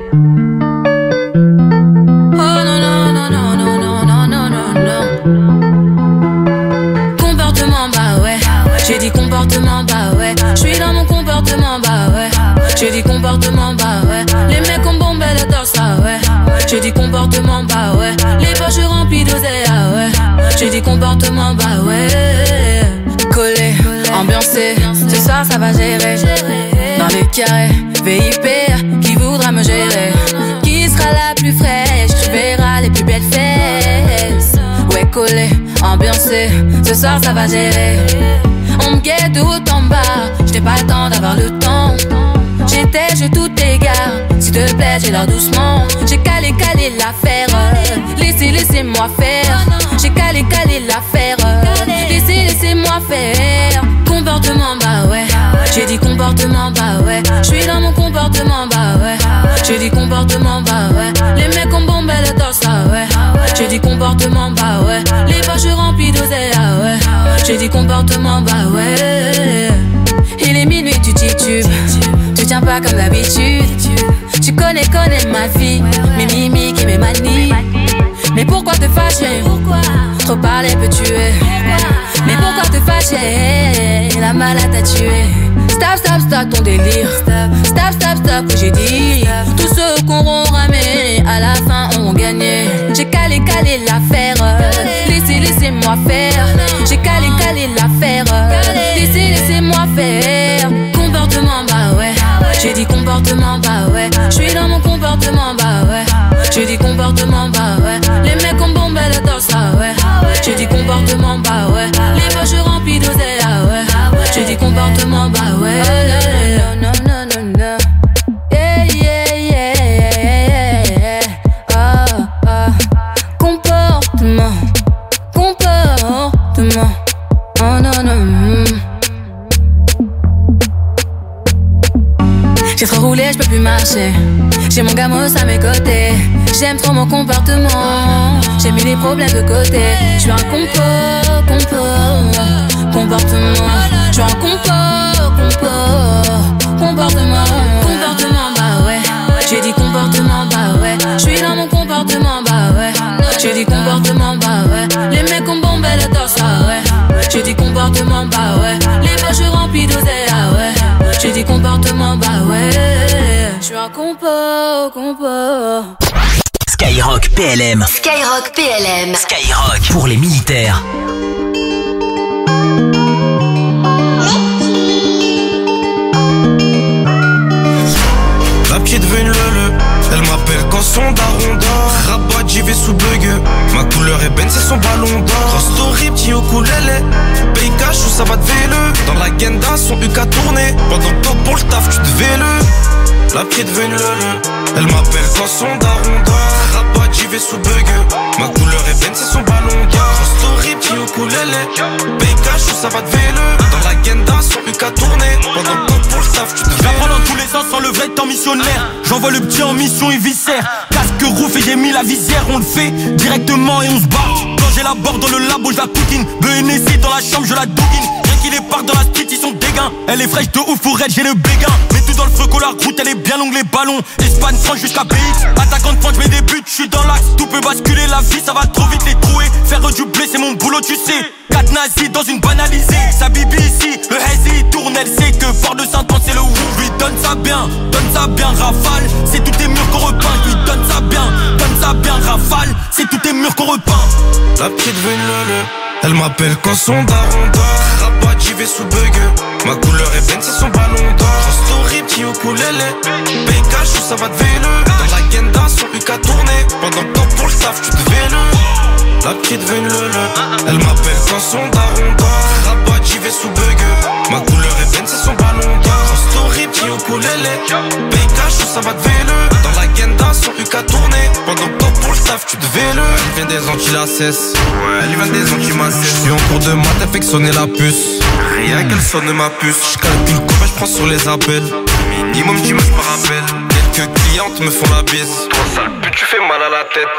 J'ai dit comportement, bah ouais. J'suis dans mon comportement, bah ouais. J'ai dit comportement, bah ouais. Les mecs ont bombé le torse, ah ouais. J'ai dit comportement, bah ouais. Les poches remplies d'oseille, ah ouais. J'ai dit comportement, bah ouais. Collé, ambiancé, ce soir ça va gérer. Dans les carrés, V I P, qui voudra me gérer? Qui sera la plus fraîche? Tu verras les plus belles fesses. Ouais, collé, ambiancé, ce soir ça va gérer. On me guette tout en bas, j'n'ai pas le temps d'avoir le temps. J'étais, je tout égare, s'il te plaît, j'ai l'air doucement. J'ai calé, calé l'affaire, laissez, laissez-moi faire. J'ai calé, calé l'affaire, laissez, laissez-moi faire. Comportement, bah ouais. J'ai dit comportement, bah ouais. J'suis dans mon comportement, bah ouais. J'ai dit comportement, bah ouais. Les mecs ont bombé le torse, ah ouais. J'ai dit comportement, bah ouais. Les poches remplies d'oseille, ah ouais. J'ai dit comportement, bah ouais. Il est minuit, tu titubes. Tu tiens pas comme d'habitude. Tu connais, connais ma vie. Mes mimiques et mes manies. Mais pourquoi te fâcher? Trop parler peut tuer. Mais pourquoi te fâcher? La malade t'a tué. Stop, stop, stop ton délire. Stop, stop, stop que j'ai dit. Tous ceux qui auront ramé, à la fin ont gagné. J'ai calé, calé l'affaire. Laissez, laissez-moi faire. J'ai calé, calé l'affaire. Laissez, laissez-moi faire. Comportement, bah ouais. J'ai dit comportement, bah ouais. J'suis dans mon comportement, bah ouais. J'ai dit comportement, bah ouais. Les mecs ont bombé le torse, ah ouais. J'ai dit comportement, bah ouais. Les poches remplies d'oseille, ah ouais. J'ai dit comportement, bah ouais. Non, non, non, non. Yeah, yeah, yeah, yeah, yeah. Oh, oh. Comportement, comportement. Oh non, non. J'ai trop roulé, j'peux plus marcher. J'ai mon gamos à mes côtés. J'aime trop mon comportement. J'ai mis les problèmes de côté. J'suis un compo, compo, comportement. J'suis un compo, compo, comportement. Comportement, bah ouais. J'ai dit comportement, bah ouais. J'suis dans mon comportement, bah ouais. J'ai dit comportement, bah ouais. Les mecs ont bombé le torse, ah ouais. J'ai dit comportement, bah ouais. Les poches remplies d'oseille, ah ouais. J'ai dit comportement, bah ouais. J'suis un compo, compo. Skyrock P L M. Skyrock P L M. Skyrock pour les militaires. La petite veut une lele, elle m'appelle quand son daron dort. Rabat, j'y vais sous bug. Ma couleur ébène, c'est son ballon d'or. Cross story, petit ukulélé. Paye cash ou ça va te véle. Dans la genda, son U K tourné. Pendant que pour le taf, tu te véle. La petite veut une lele, elle m'appelle quand son daron dort. Rabat, j'y vais sous bug. Ma couleur est Ben, c'est son ballon d'or. Story, petit ukulélé. P K, ça va te vélo. Dans l'agenda, son U K tourné. Pendant que pour le taf, tu te je l'apprends dans tous les sens sans le vrai temps missionnaire. J'envoie le petit en mission, il viscère. Casque rouf et j'ai mis la visière. On le fait directement et on se bat. Quand j'ai la barre dans le labo, je la coutine. B N S I dans la chambre, je la doguine. Rien qu'il est part dans la street, ils sont dégains. Elle est fraîche de ouf pour elle, j'ai le béguin. Mets tout dans le feu, la route, elle est bien longue, les ballons. Espagne, France jusqu'à B X. Attaquant de pointe, je mets des buts, je suis dans l'axe. Tout peut basculer, la vie, ça va trop vite les trouer. Faire du blé, c'est mon boulot, tu sais. Quatre nazis dans une banalisée. Sa bibi ici, le hazy tourne, elle sait que Fort de Saint-Anne, c'est le ouf. Lui donne ça bien, donne ça bien, rafale. C'est tous tes murs qu'on repeint. Lui donne ça bien, donne ça bien, rafale. C'est tous tes murs qu'on repeint. La petite veut une lele. Elle m'appelle quand son daron dort. Rabat, j'y vais sous bug. Ma couleur est Ben, c'est son ballon d'or. Story, petit ukulélé. P K, ça va te vélo. Dans l'agenda, son U K tourné. Pendant que temps pour le taf, tu te vélo. La petite veut une lele. Elle m'appelle quand son daron dort. Rabat, j'y vais sous bug. Ma couleur est Ben, c'est son ballon d'or. Story, petit ukulélé. P K, ça va te vélo. Dans l'agenda, son U K tourné. Pendant que temps pour le taf, tu te vélo. Elle vient des Antilles, la cesse. Elle vient des Antilles, ma cesse. Je suis en cours de maths, elle fait que sonner la puce. Rien qu'elle sonne ma puce. Je calcule combien je prends sur les appels. Minimum dix matchs par appel. Quelques clientes me font la bise. Trop sale pute, tu fais mal à la tête.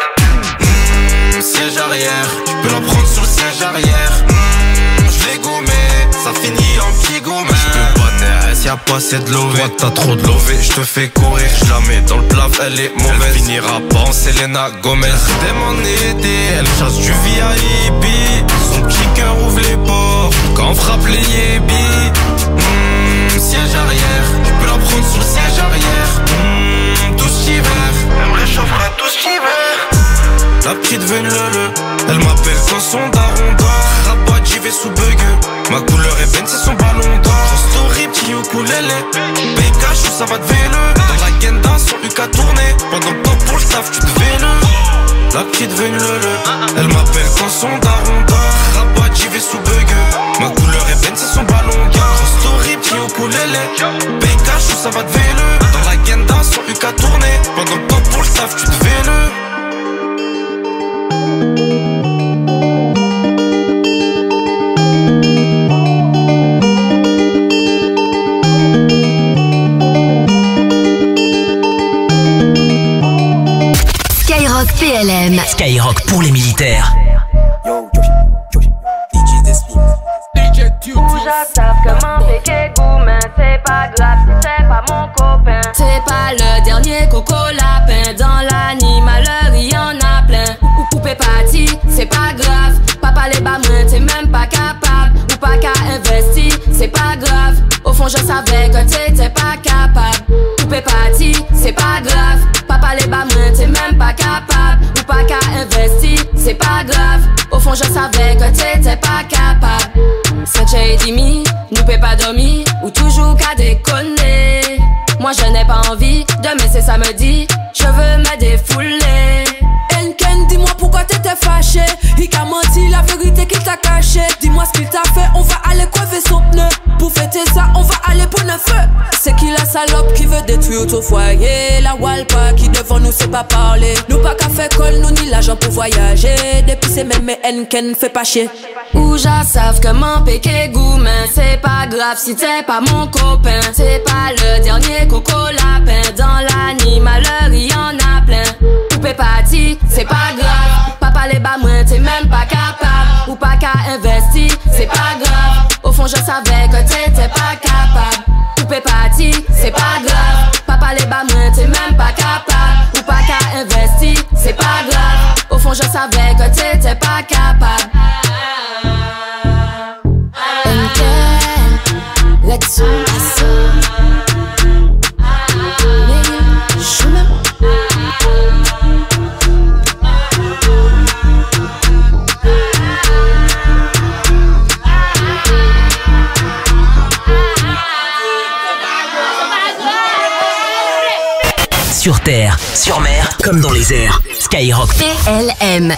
Mmh, siège arrière, tu peux la prendre sur le siège arrière. Mmh, je l'ai gommé, ça finit en petit gommé. Je peux pas taire, y'a pas assez de lové. Toi t'as trop de lové, je te fais courir. Je la mets dans le plaf, elle est mauvaise. Elle finira pas en Selena Gomez. T'aimes en été, elle chasse du V I P. Son petit cœur ouvre les portes quand on frappe les yébis. Mmh, siège arrière, tu peux la prendre sur le siège arrière. Mmh, douce hiver, elle me réchauffera douce hiver. La petite veut une lele. Elle m'appelle quand son daron dort. Rabat, j'y vais sous bug. Ma couleur est Ben, c'est son ballon d'or. Story, petit ukulélé. P K, ça va te vélo. Dans l'agenda, son U K tourné. Pendant que temps pour le taf, tu te vélo. La petite veut une lele. Elle m'appelle quand son daron dort. Rabat, j'y vais sous bug. Ma couleur est Ben, c'est son ballon d'or. Story, petit ukulélé. P K, ça va te vélo. Dans l'agenda, son U K tourné. Pendant que temps pour le taf, tu te vélo. Skyrock P L M. Skyrock pour les militaires. Savent comment péquer goût, mais c'est pas grave si c'est pas mon copain. C'est pas le dernier coco lapin. Dans l'animaleur, il y en a plein. Ou poupée parti, c'est pas grave. Papa les bas moins, t'es même pas capable. Ou pas qu'à investir, c'est pas grave. Au fond, je savais que t'étais pas capable. Poupée parti, c'est pas grave. Papa les bas moins, t'es même pas capable. Ou pas qu'à investir, c'est pas grave. Au fond, je savais que t'étais pas capable. Saint-Ché et Dimi, nous peut pas dormir ou toujours qu'à déconner. Moi je n'ai pas envie de me laisser samedi, je veux me défouler. Enken, dis-moi pourquoi t'étais fâché. Il t'a menti la vérité qu'il t'a caché. Dis-moi ce qu'il t'a fait, on va aller crever son pneu. Pour fêter ça, on va aller pour le feu. C'est qui la salope qui veut détruire ton foyer? La Walpa qui devant nous sait pas parler. Nous pas qu'à faire colle, nous ni l'argent pour voyager. Depuis c'est même mais Enken fait pas chier. Ou j'en savent comment péquer goût, mais c'est pas grave si t'es pas mon copain. C'est pas le dernier coco lapin. Dans l'animaleur, il y en a plein. Poupée parti, c'est pas grave. Papa les bas moins, t'es même pas capable. Ou pas qu'à investir, c'est pas grave. Au fond, je savais que t'étais pas capable. Poupée parti, c'est pas grave. Papa les bas moins, t'es même pas capable. Ou pas qu'à investir, c'est pas grave. Au fond, je savais que t'étais pas capable. Let's go. Sur terre, sur mer, comme dans les airs. Skyrock P L M.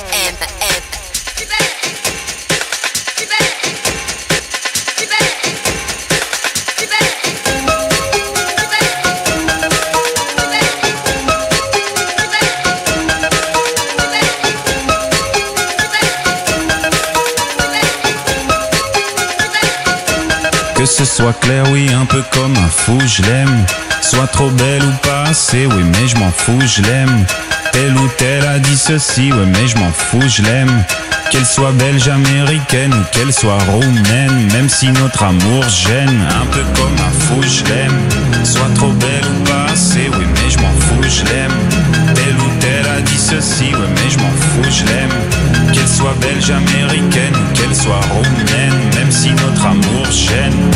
ce soit clair, oui, un peu comme un fou, je l'aime. Soit trop belle ou pas assez, oui, mais je m'en fous, je l'aime. Telle ou telle a dit ceci, ouais, mais je m'en fous, je l'aime. Qu'elle soit belge, américaine ou qu'elle soit roumaine, même si notre amour gêne, un peu comme un fou, je l'aime. Soit trop belle ou pas assez, oui, mais je m'en fous, je l'aime. Telle ou telle a dit ceci, ouais, mais je m'en fous, je l'aime. Qu'elle soit belge, américaine ou qu'elle soit roumaine, même si notre amour gêne.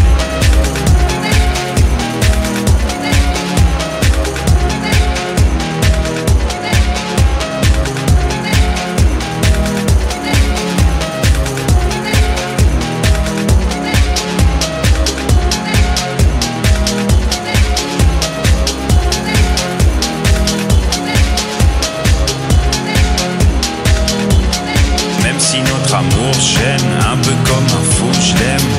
Amour gêne, un peu comme un fou, je l'aime.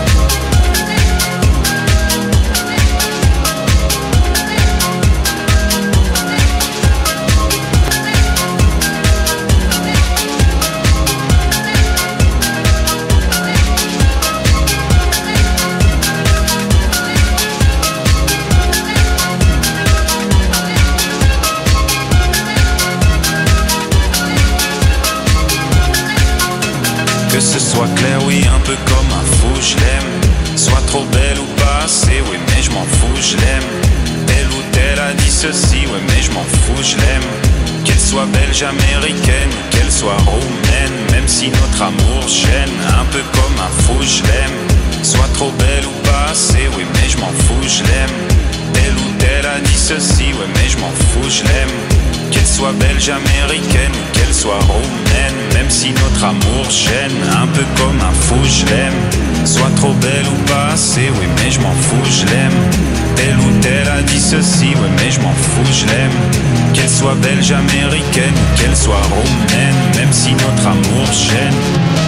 Que ce soit clair, oui, un peu comme un fou, je l'aime. Soit trop belle ou pas assez, oui, mais je m'en fous, je l'aime. Telle ou telle a dit ceci, oui, mais je m'en fous, je l'aime. Qu'elle soit belge, américaine ou qu'elle soit roumaine, même si notre amour gêne, un peu comme un fou, je l'aime. Soit trop belle ou pas assez, oui, mais je m'en fous, je l'aime. Telle ou telle a dit ceci, oui, mais je m'en fous, je l'aime. Qu'elle soit belge, américaine ou qu'elle soit roumaine, même si notre amour gêne, un peu comme un fou, je l'aime. Soit trop belle ou pas assez, oui, mais je m'en fous, je l'aime. Telle ou telle a dit ceci, oui, mais je m'en fous, je l'aime. Qu'elle soit belge, américaine ou qu'elle soit roumaine, même si notre amour gêne.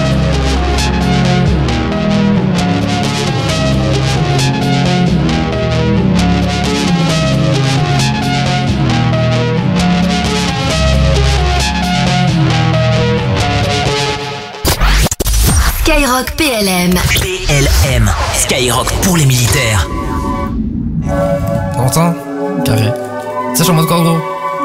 Skyrock P L M. P L M. Skyrock pour les militaires. T'entends? Carré. Ça, je suis en mode quoi, gros?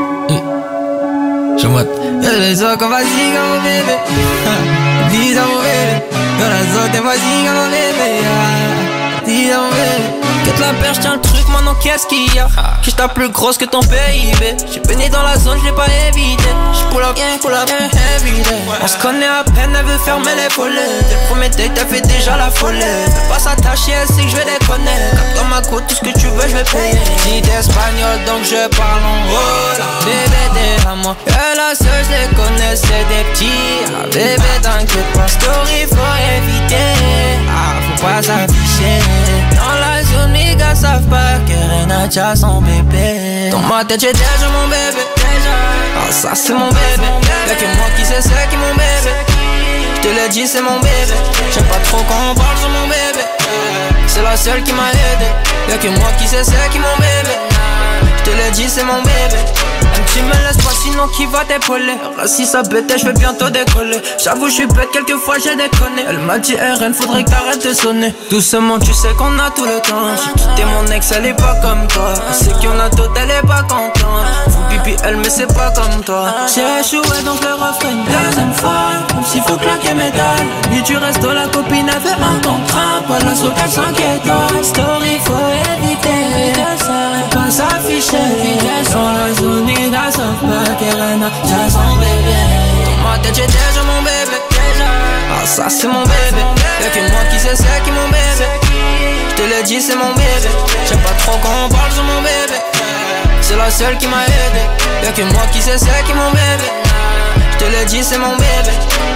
Je suis en mode. Y'a les autres comme vas-y, comme mon bébé. Dis à mon bébé. Y'a les autres, vas-y, comme mon bébé. Dis à mon bébé. Quitte la perche, tiens le truc, maintenant qu'est-ce qu'il y a? Que j'tape plus grosse que ton P I B. J'suis baigné dans la zone, j'l'ai pas évité. J'pull up bien, pull up bien, everyday. On se connaît à peine, elle veut fermer les volets. Dès le premier date, elle fait déjà la folie. Veux pas s'attacher, elle sait que j'vais déconner. Cap dans ma côte, tout ce que tu veux, j'vais payer. Dis d'espagnol, donc je parle en hola. Bébé, t'es à moi. Et la seule, j'les connais, c'est des petits. Ah, bébé, t'inquiète pas, story, faut éviter. Ah, faut pas s'afficher. Dans la zone, mes gars savent pas que Renacha son bébé. Dans ma tête j'ai déjà mon bébé. Ah ça c'est mon bébé. Y'a que moi qui sais c'est qui mon bébé. J'te l'ai dit c'est mon bébé. J'aime pas trop quand on parle sur mon bébé. C'est la seule qui m'a aidé. Y'a que moi qui sais c'est qui mon bébé. J'te l'ai dit c'est mon bébé. Un petit me laisse pas sinon qui va t'épauler. Si ça bête je vais bientôt décoller. J'avoue je suis bête quelquefois j'ai déconné. Elle m'a dit R N faudrait que t'arrêtes de sonner. Doucement tu sais qu'on a tout le temps. J'ai quitté mon ex elle est pas comme toi. Elle sait qu'il y en a d'autres elle est pas contente. Faut pipi elle mais c'est pas comme toi. J'ai échoué donc le refrain une deuxième fois. Comme s'il faut claquer mes dalles. Nuit du resto la copine avait un contrat. Pas la sauce elle s'inquiète. Story faut éviter. Pas s'afficher. Dans la zone les gars savent pas qu'elle a déjà son bébé. Dans ma tête j'ai déjà mon bébé. Ah ça c'est mon bébé. Y'a que moi qui sais c'est qui mon bébé. J'te l'ai dit c'est mon bébé. J'aime pas trop quand on parle sur mon bébé. C'est la seule qui m'a aidé. Y'a que moi qui sais c'est qui mon bébé. J'te l'ai dit c'est mon bébé.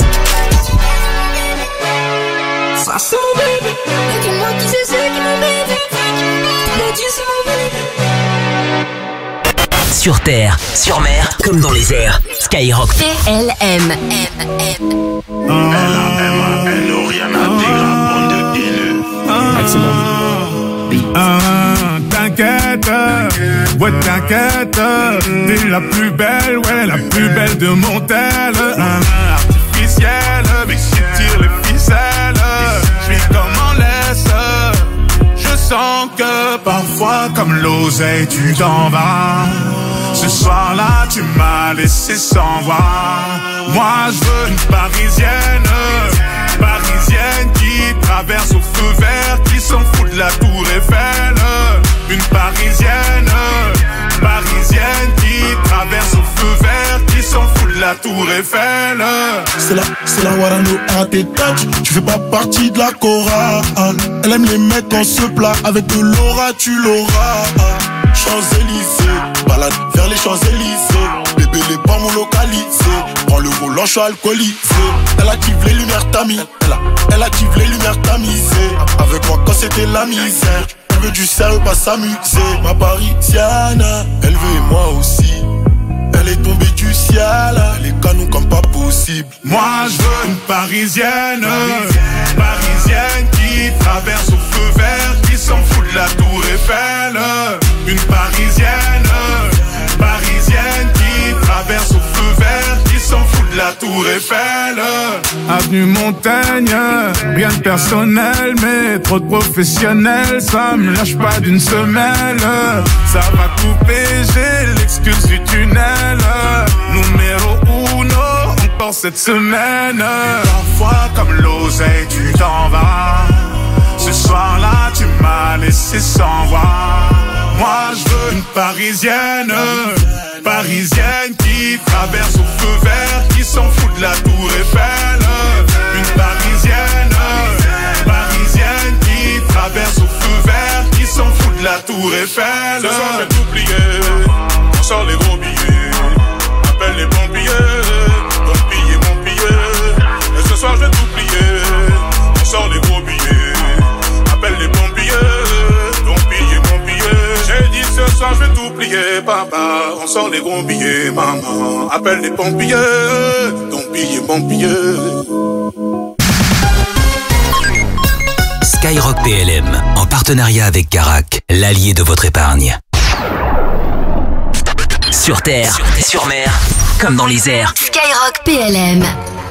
Ça c'est mon bébé. Y'a que moi qui sais c'est qui mon bébé. J'te l'ai dit c'est mon bébé. Sur terre, sur mer, comme dans les airs. Skyrock P L M. Elle a elle n'a rien à dire à bande de haineux. T'inquiète, ouais t'inquiète. T'es la plus belle, ouais la plus belle de mon tel. Artificielle, mais qui tire les ficelles. J'vis comme en laisse. parfois comme l'oseille tu t'en vas. Ce soir-là tu m'as laissé sans voix. Moi je veux une parisienne, parisienne qui traverse au feu vert, qui s'en fout de la tour Eiffel. Une parisienne, parisienne qui traverse au feu vert, qui s'en fout de la tour Eiffel. C'est la, c'est la Warano à tes touch. Tu fais pas partie de la chorale. Elle aime les mecs en se plat. Avec de l'aura tu l'auras. Champs-Élysées, balade vers les Champs-Élysées. Bébé les pas mon localisé. Prends le volant, je suis alcoolisé. Elle active les lumières tamisées. Elle, elle active les lumières tamisées. Avec moi quand c'était la misère. Elle veut du sérieux, pas s'amuser. Ma parisienne, elle veut et moi aussi. Elle est tombée du ciel, elle est canon comme pas possible. Moi je veux une parisienne, parisienne, parisienne qui traverse au feu vert, qui s'en fout de la tour Eiffel. Une parisienne, parisienne qui traverse au feu vert, qui s'en fout de la tour Eiffel. Avenue Montaigne, rien de personnel, mais trop de professionnels, ça me lâche pas d'une semelle. Ça va couper, j'ai l'excuse du tunnel. Numéro uno, encore cette semaine. Parfois comme l'oseille tu t'en vas. Ce soir-là tu m'as laissé sans voix. Moi je veux une parisienne, parisienne qui traverse au feu vert, qui s'en fout de la tour Eiffel. Une parisienne, parisienne qui traverse au feu vert, qui s'en fout de la tour Eiffel. Ce soir je vais t'oublier, on sort les gros billets. Appelle les pompiers, ton billet, mon billet. Et ce soir je vais t'oublier, on sort les gros billets. Appelle les pompiers, ton billet, mon billet. J'ai dit ce soir je vais t'oublier, papa. On sort les gros billets, maman. Appelle les pompiers, ton billet, mon billet. Skyrock P L M, en partenariat avec Carac, l'allié de votre épargne. Sur terre, sur mer, comme dans les airs. Skyrock P L M.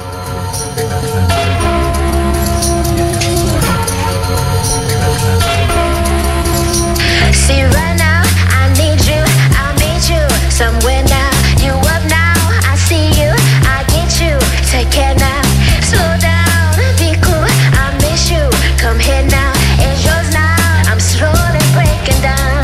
See right now, I need you, I meet you somewhere now. You up now, I see you, I get you. Take care now, slow down, be cool, I miss you. Come here now, it's yours now. I'm slowly breaking down.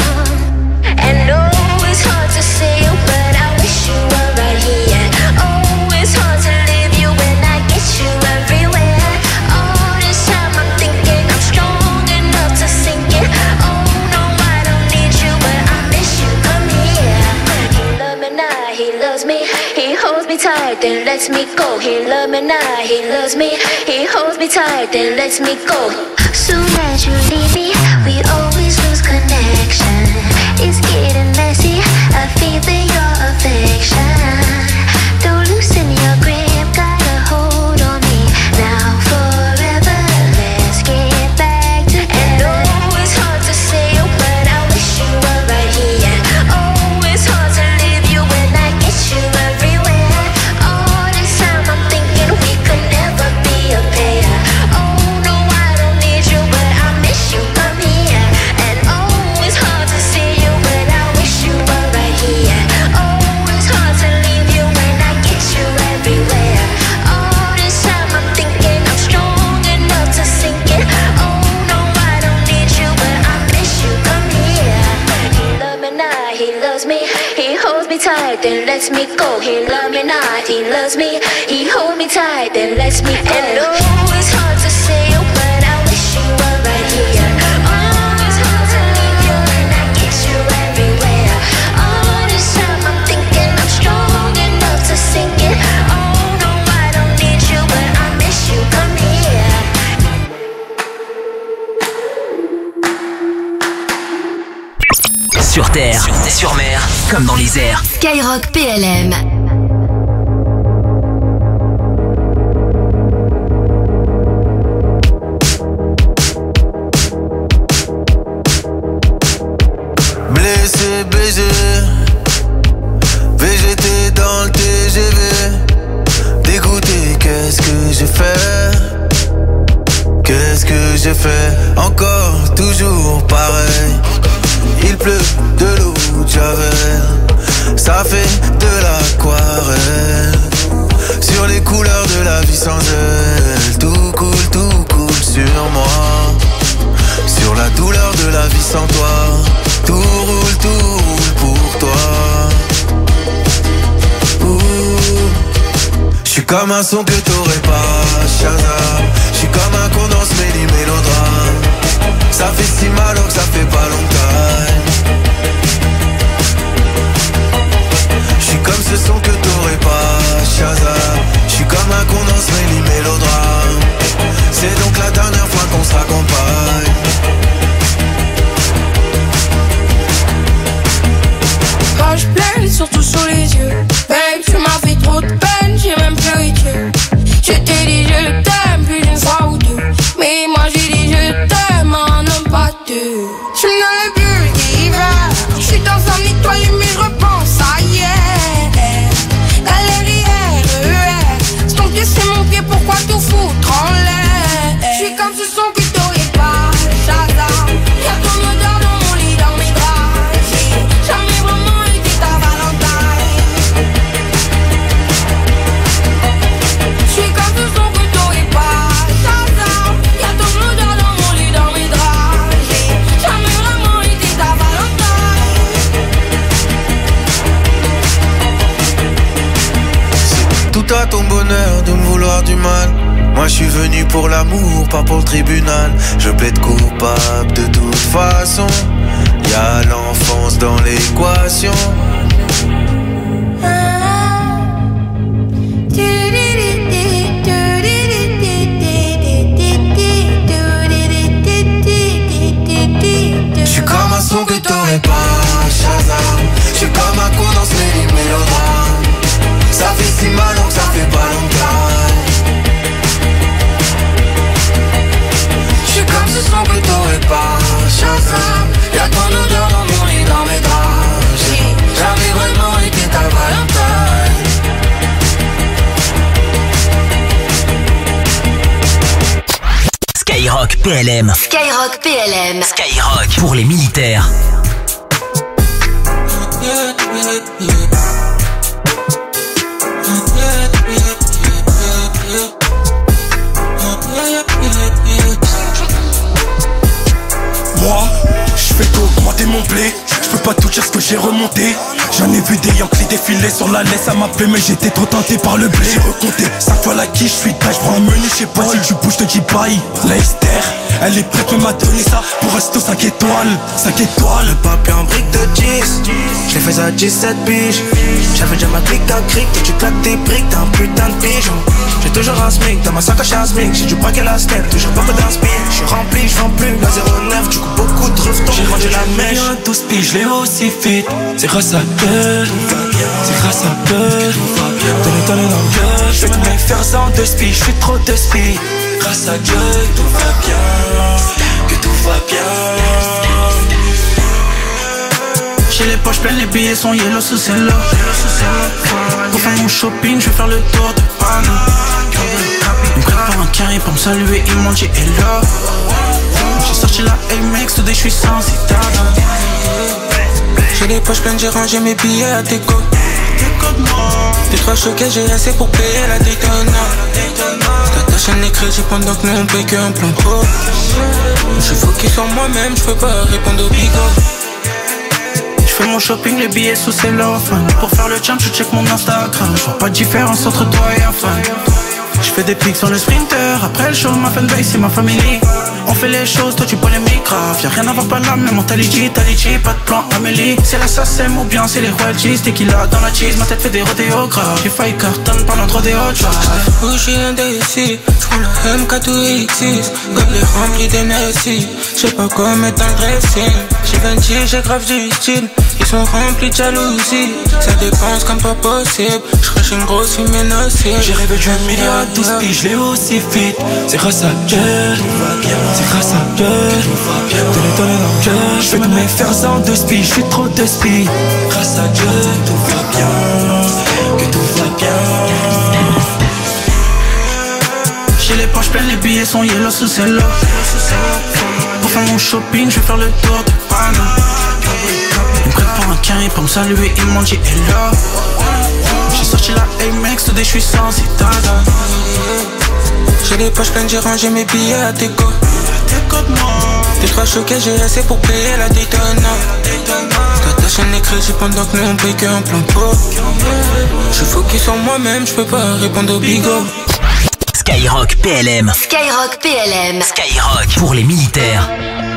And no, it's hard to see you, but I wish you were right here. Oh, it's hard to leave you when I get you everywhere. All this time I'm thinking I'm strong enough to sink it. Oh no, I don't need you, but I miss you. Come here. He loves me now, he loves me. He holds me tight, then lets me go. He loves me now, he loves me. He holds me tight, then lets me go. Soon as you leave me, we always lose connection. It's getting messy, I feel your affection. Don't loosen your grip, got a hold on me. Now forever, let's get back together. And oh, it's hard to say, but I wish you were right here. Oh, it's hard to leave you when I get you everywhere. All this time I'm thinking we could never be a pair. Oh no, I don't need you, but I miss you. Come here. And oh, it's hard to see you, but I wish you were right here. Oh, it's hard to leave you when I get you everywhere. All this time I'm thinking I'm strong enough to sink it. Oh no, I don't need you, but I miss you. Come here. He loves me now, he loves me. He holds me tight, then lets me go. He loves me now, he loves me. He holds me tight, then lets me go. And oh, it's hard to say, but I wish you were right here. Oh, it's hard to leave you when I get you everywhere. All this time I'm thinking I'm strong enough to sink it. Oh no, I don't need you, but I miss you. Come here. Sur terre, sur mer, comme dans les airs. Skyrock P L M. Blessé, baisé, V G T dans le T G V. Dégoûté, qu'est-ce que j'ai fait? Qu'est-ce que j'ai fait? Encore, toujours pareil. pleut de l'eau de Javel. Ça fait de l'aquarelle sur les couleurs de la vie sans elle. Tout coule, tout coule sur moi, sur la douleur de la vie sans toi. Tout roule, tout roule pour toi. J'suis comme un son que t'aurais pas, Shazam. J'suis comme un condensé méli mélodrame. Ça fait si mal que ça fait pas longtemps. J'suis comme ce son que t'aurais pas, Shazam. J'suis comme un condensé méli mélodrame. C'est donc la dernière fois qu'on se raccompagne. Rage pleine, surtout sous les yeux. Babe, tu m'as fait trop de peine, j'ai même pleuré Dieu. Je t'ai dit je t'aime plus d'une fois ou deux, mais moi j'ai dit je t'aime un homme pas deux. Je me donne le plus d'hiver, je suis dans un étoile mais je repense à hier. Galerie R E R, c'est ton pied c'est mon pied, pourquoi tout foutre en l'air? Je suis comme ce son que t'aurais pas, Shazam. Y'a ton odeur dans mon lit, dans mes draps. J'ai jamais vraiment été ta Valentine. Je suis comme ce son que t'aurais pas, Shazam. Y'a ton odeur dans mon lit, dans mes draps. J'ai jamais vraiment été ta Valentine. C'est tout à ton bonheur de me vouloir du mal. Moi je suis venu pour l'amour, pas pour le tribunal. Je plaide coupable de toute façon. Y'a l'enfance dans l'équation. J'suis comme un son que t'aurais pas, Shazam. J'suis comme un coup dans ce mélodrame. Ça fait si mal donc ça fait pas longtemps. J'suis comme ce son que t'aurais pas, Shazam. Y'a ton odeur dans mon lit, dans mes draps. J'ai jamais vraiment été ta Valentine. Skyrock P L M. Skyrock P L M. Skyrock pour les militaires. Moi, je fais qu'augmenter mon blé. Je peux pas tout dire ce que j'ai remonté. J'en ai vu des Yankees défiler sur la laisse à ma plaie, mais j'étais trop tenté par le blé. J'ai recompté cinq fois la quiche, je suis taille, je prends un menu, je sais pas si tu bouges, je te dis bye. La Esther, elle est prête, mais m'a donné ça pour rester cinq étoiles, cinq étoiles. Le papier en brique de dix, je l'ai fait à dix-sept piges. J'avais déjà ma clique à cric, toi tu claques tes briques, t'es un putain de pigeon. J'ai toujours un smic, dans ma sacoche un smic, j'ai du braquet la step, toujours pas que d'un speed. J'suis rempli, j'vends plus, la zéro neuf, du coup beaucoup de revtons, j'ai mangé la mèche. J'ai douze piges, je l'ai aussi fit, c'est grâce à gueule, c'est grâce à gueule, donne donne dans le gueule. J'fais tous mes fers en deux spies, j'fais trop de speed. Grâce à Dieu, tout va bien, que tout va bien. J'ai les poches pleines, les billets sont yellow sous cello. Pour faire mon shopping, je vais faire le tour de Paris. Ils me préparent un carré pour me saluer, ils m'ont dit hello. J'ai sorti la A-Max, today je suis sans citadin. J'ai les poches pleines, j'ai rangé mes billets à déco. T'es trop choqué, j'ai assez pour payer la Daytona. T'as ta chaîne les crédits pendant que nous on paye qu'un plan pro. J'suis focus sur moi-même, j'peux pas répondre au bigot. J'fais mon shopping, les billets sous cellophane. Pour faire le jump, je check mon Instagram. J'vois pas de différence entre toi et un fan. J'fais des pics sur le sprinter. Après le show, ma fanbase c'est ma famille. On fait les choses, toi tu polémiques grave. Y'a rien à voir par là, mais mentalité, Talichi, pas de plan Amélie. C'est la SACEM ou bien c'est les royalties. T'es qu'il a dans la cheese, ma tête fait des rodéos graves. J'ai failli cartonne pendant trop des hot shots. Où j'suis un D ici, j'prends le M K deux X six. Gobelet rempli d'énergie, j'sais pas quoi mettre dans le dressing. J'ai vingt, j'ai grave du style. Ils sont remplis de jalousie, ça dépense comme pas possible. J'crache une grosse fumée nocive. J'ai rêvé d'un million à douze piges, je l'ai aussi fit. C'est grâce à Dieu, c'est grâce à Dieu. Donne donne dans le cœur. J'fais tous mes fers en deux spies, j'suis trop de spies. Grâce à Dieu, tout va bien, que tout va bien. J'ai les poches pleines, les billets sont yellow sous cello. Pour faire mon shopping, je vais faire le tour de Paris. Américains pour me saluer, ils m'ont dit hello. J'ai sorti la A-Max, tout des je suis sans citadin. J'ai les poches pleines, j'ai rangé mes billets à Teco. T'es trop choqué, j'ai assez pour payer la Daytona. T'as ta chaîne écrit pendant que nous on paye qu'un plan pot. Je suis focus sur moi-même, je peux pas répondre au bigot. Skyrock P L M. Skyrock P L M. Skyrock pour les militaires.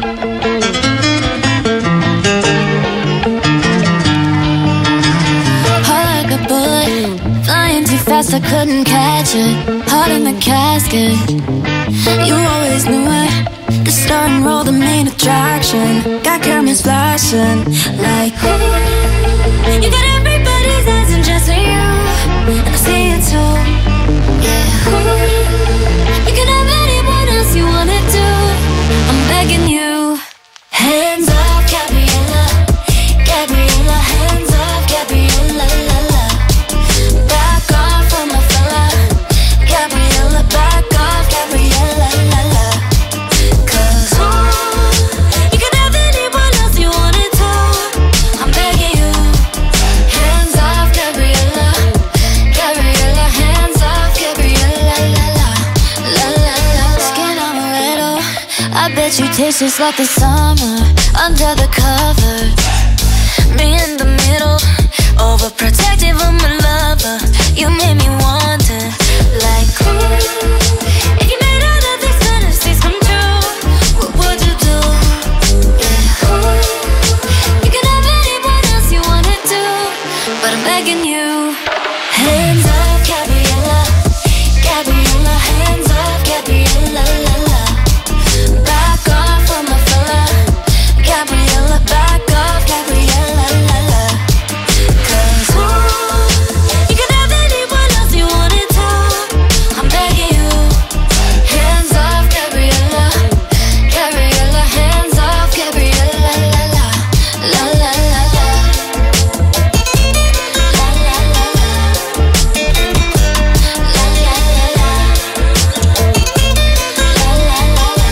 Like a bullet, flying too fast, I couldn't catch it. Heart in the casket, you always knew it. The star and roll, the main attraction. Got cameras flashing, like ooh. You got everybody's eyes and just for you, and I see it too. Yeah, ooh. You can have anyone else you wanna do. I'm begging you, hands off, Gabriella, Gabriella, hands off, Gabriella, la la. Back off from my fella, Gabriella, back off, Gabriella, la la. Cause ooh, you can have anyone else you wanted to. I'm begging you, hands off, Gabriella, Gabriella, hands off, Gabriella, la la, la la la. Skin on a little, I bet you taste just like the summer under the covers. Me in the middle, overprotective of my lover. You made me want it, like ooh. If you made all of these fantasies come true, what would you do? Yeah, ooh. You can have anyone else you wanted to, but I'm begging you, hands off, Gabriella, Gabriella, hands off, Gabriella, la la. Back off from my fella, Gabriella, back off, Gabriella, la la. Cause ooh, you can have anyone else you wanted to. I'm begging you, hands off, Gabriella, Gabriella, hands off, Gabriella, la la, la la la la. La la la la. La la la la. La la la la.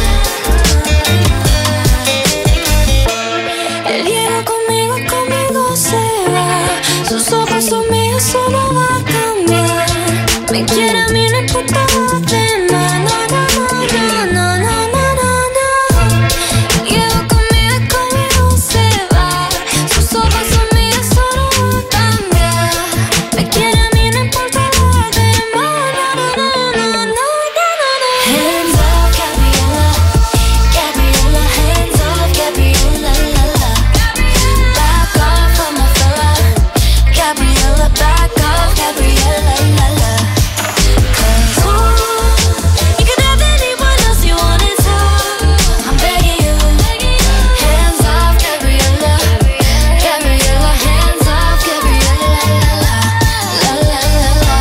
El hielo conmigo, conmigo se va. Sus ojos son míos, eso no va a cambiar. Me quiere a mí, no importa lo demás. No, no, no, no, no, no, no, no. El hielo conmigo, conmigo se va. Sus ojos son míos, eso no va a cambiar. Me quiere a mí, no importa lo demás. No, no, no, no, no, no, no. Hands off, Gabriella, Gabriella, hands off, Gabriella, la la. Back off from my fella, Gabriella, back off, Gabriella, la la. Cause ooh, you can have anyone else you wanted to. I'm begging you, hands off, Gabriella, Gabriella, hands off, Gabriella, la la, la la la la.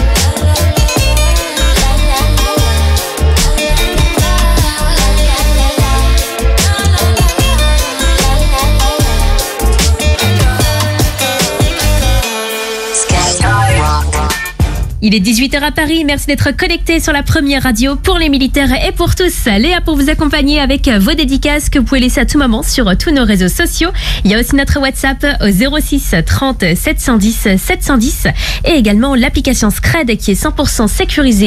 Il est dix-huit heures à Paris, merci d'être connecté sur la première radio pour les militaires et pour tous. Léa pour vous accompagner avec vos dédicaces que vous pouvez laisser à tout moment sur tous nos réseaux sociaux. Il y a aussi notre WhatsApp au zéro six trente sept cent dix sept cent dix et également l'application Scred qui est cent pour cent sécurisée.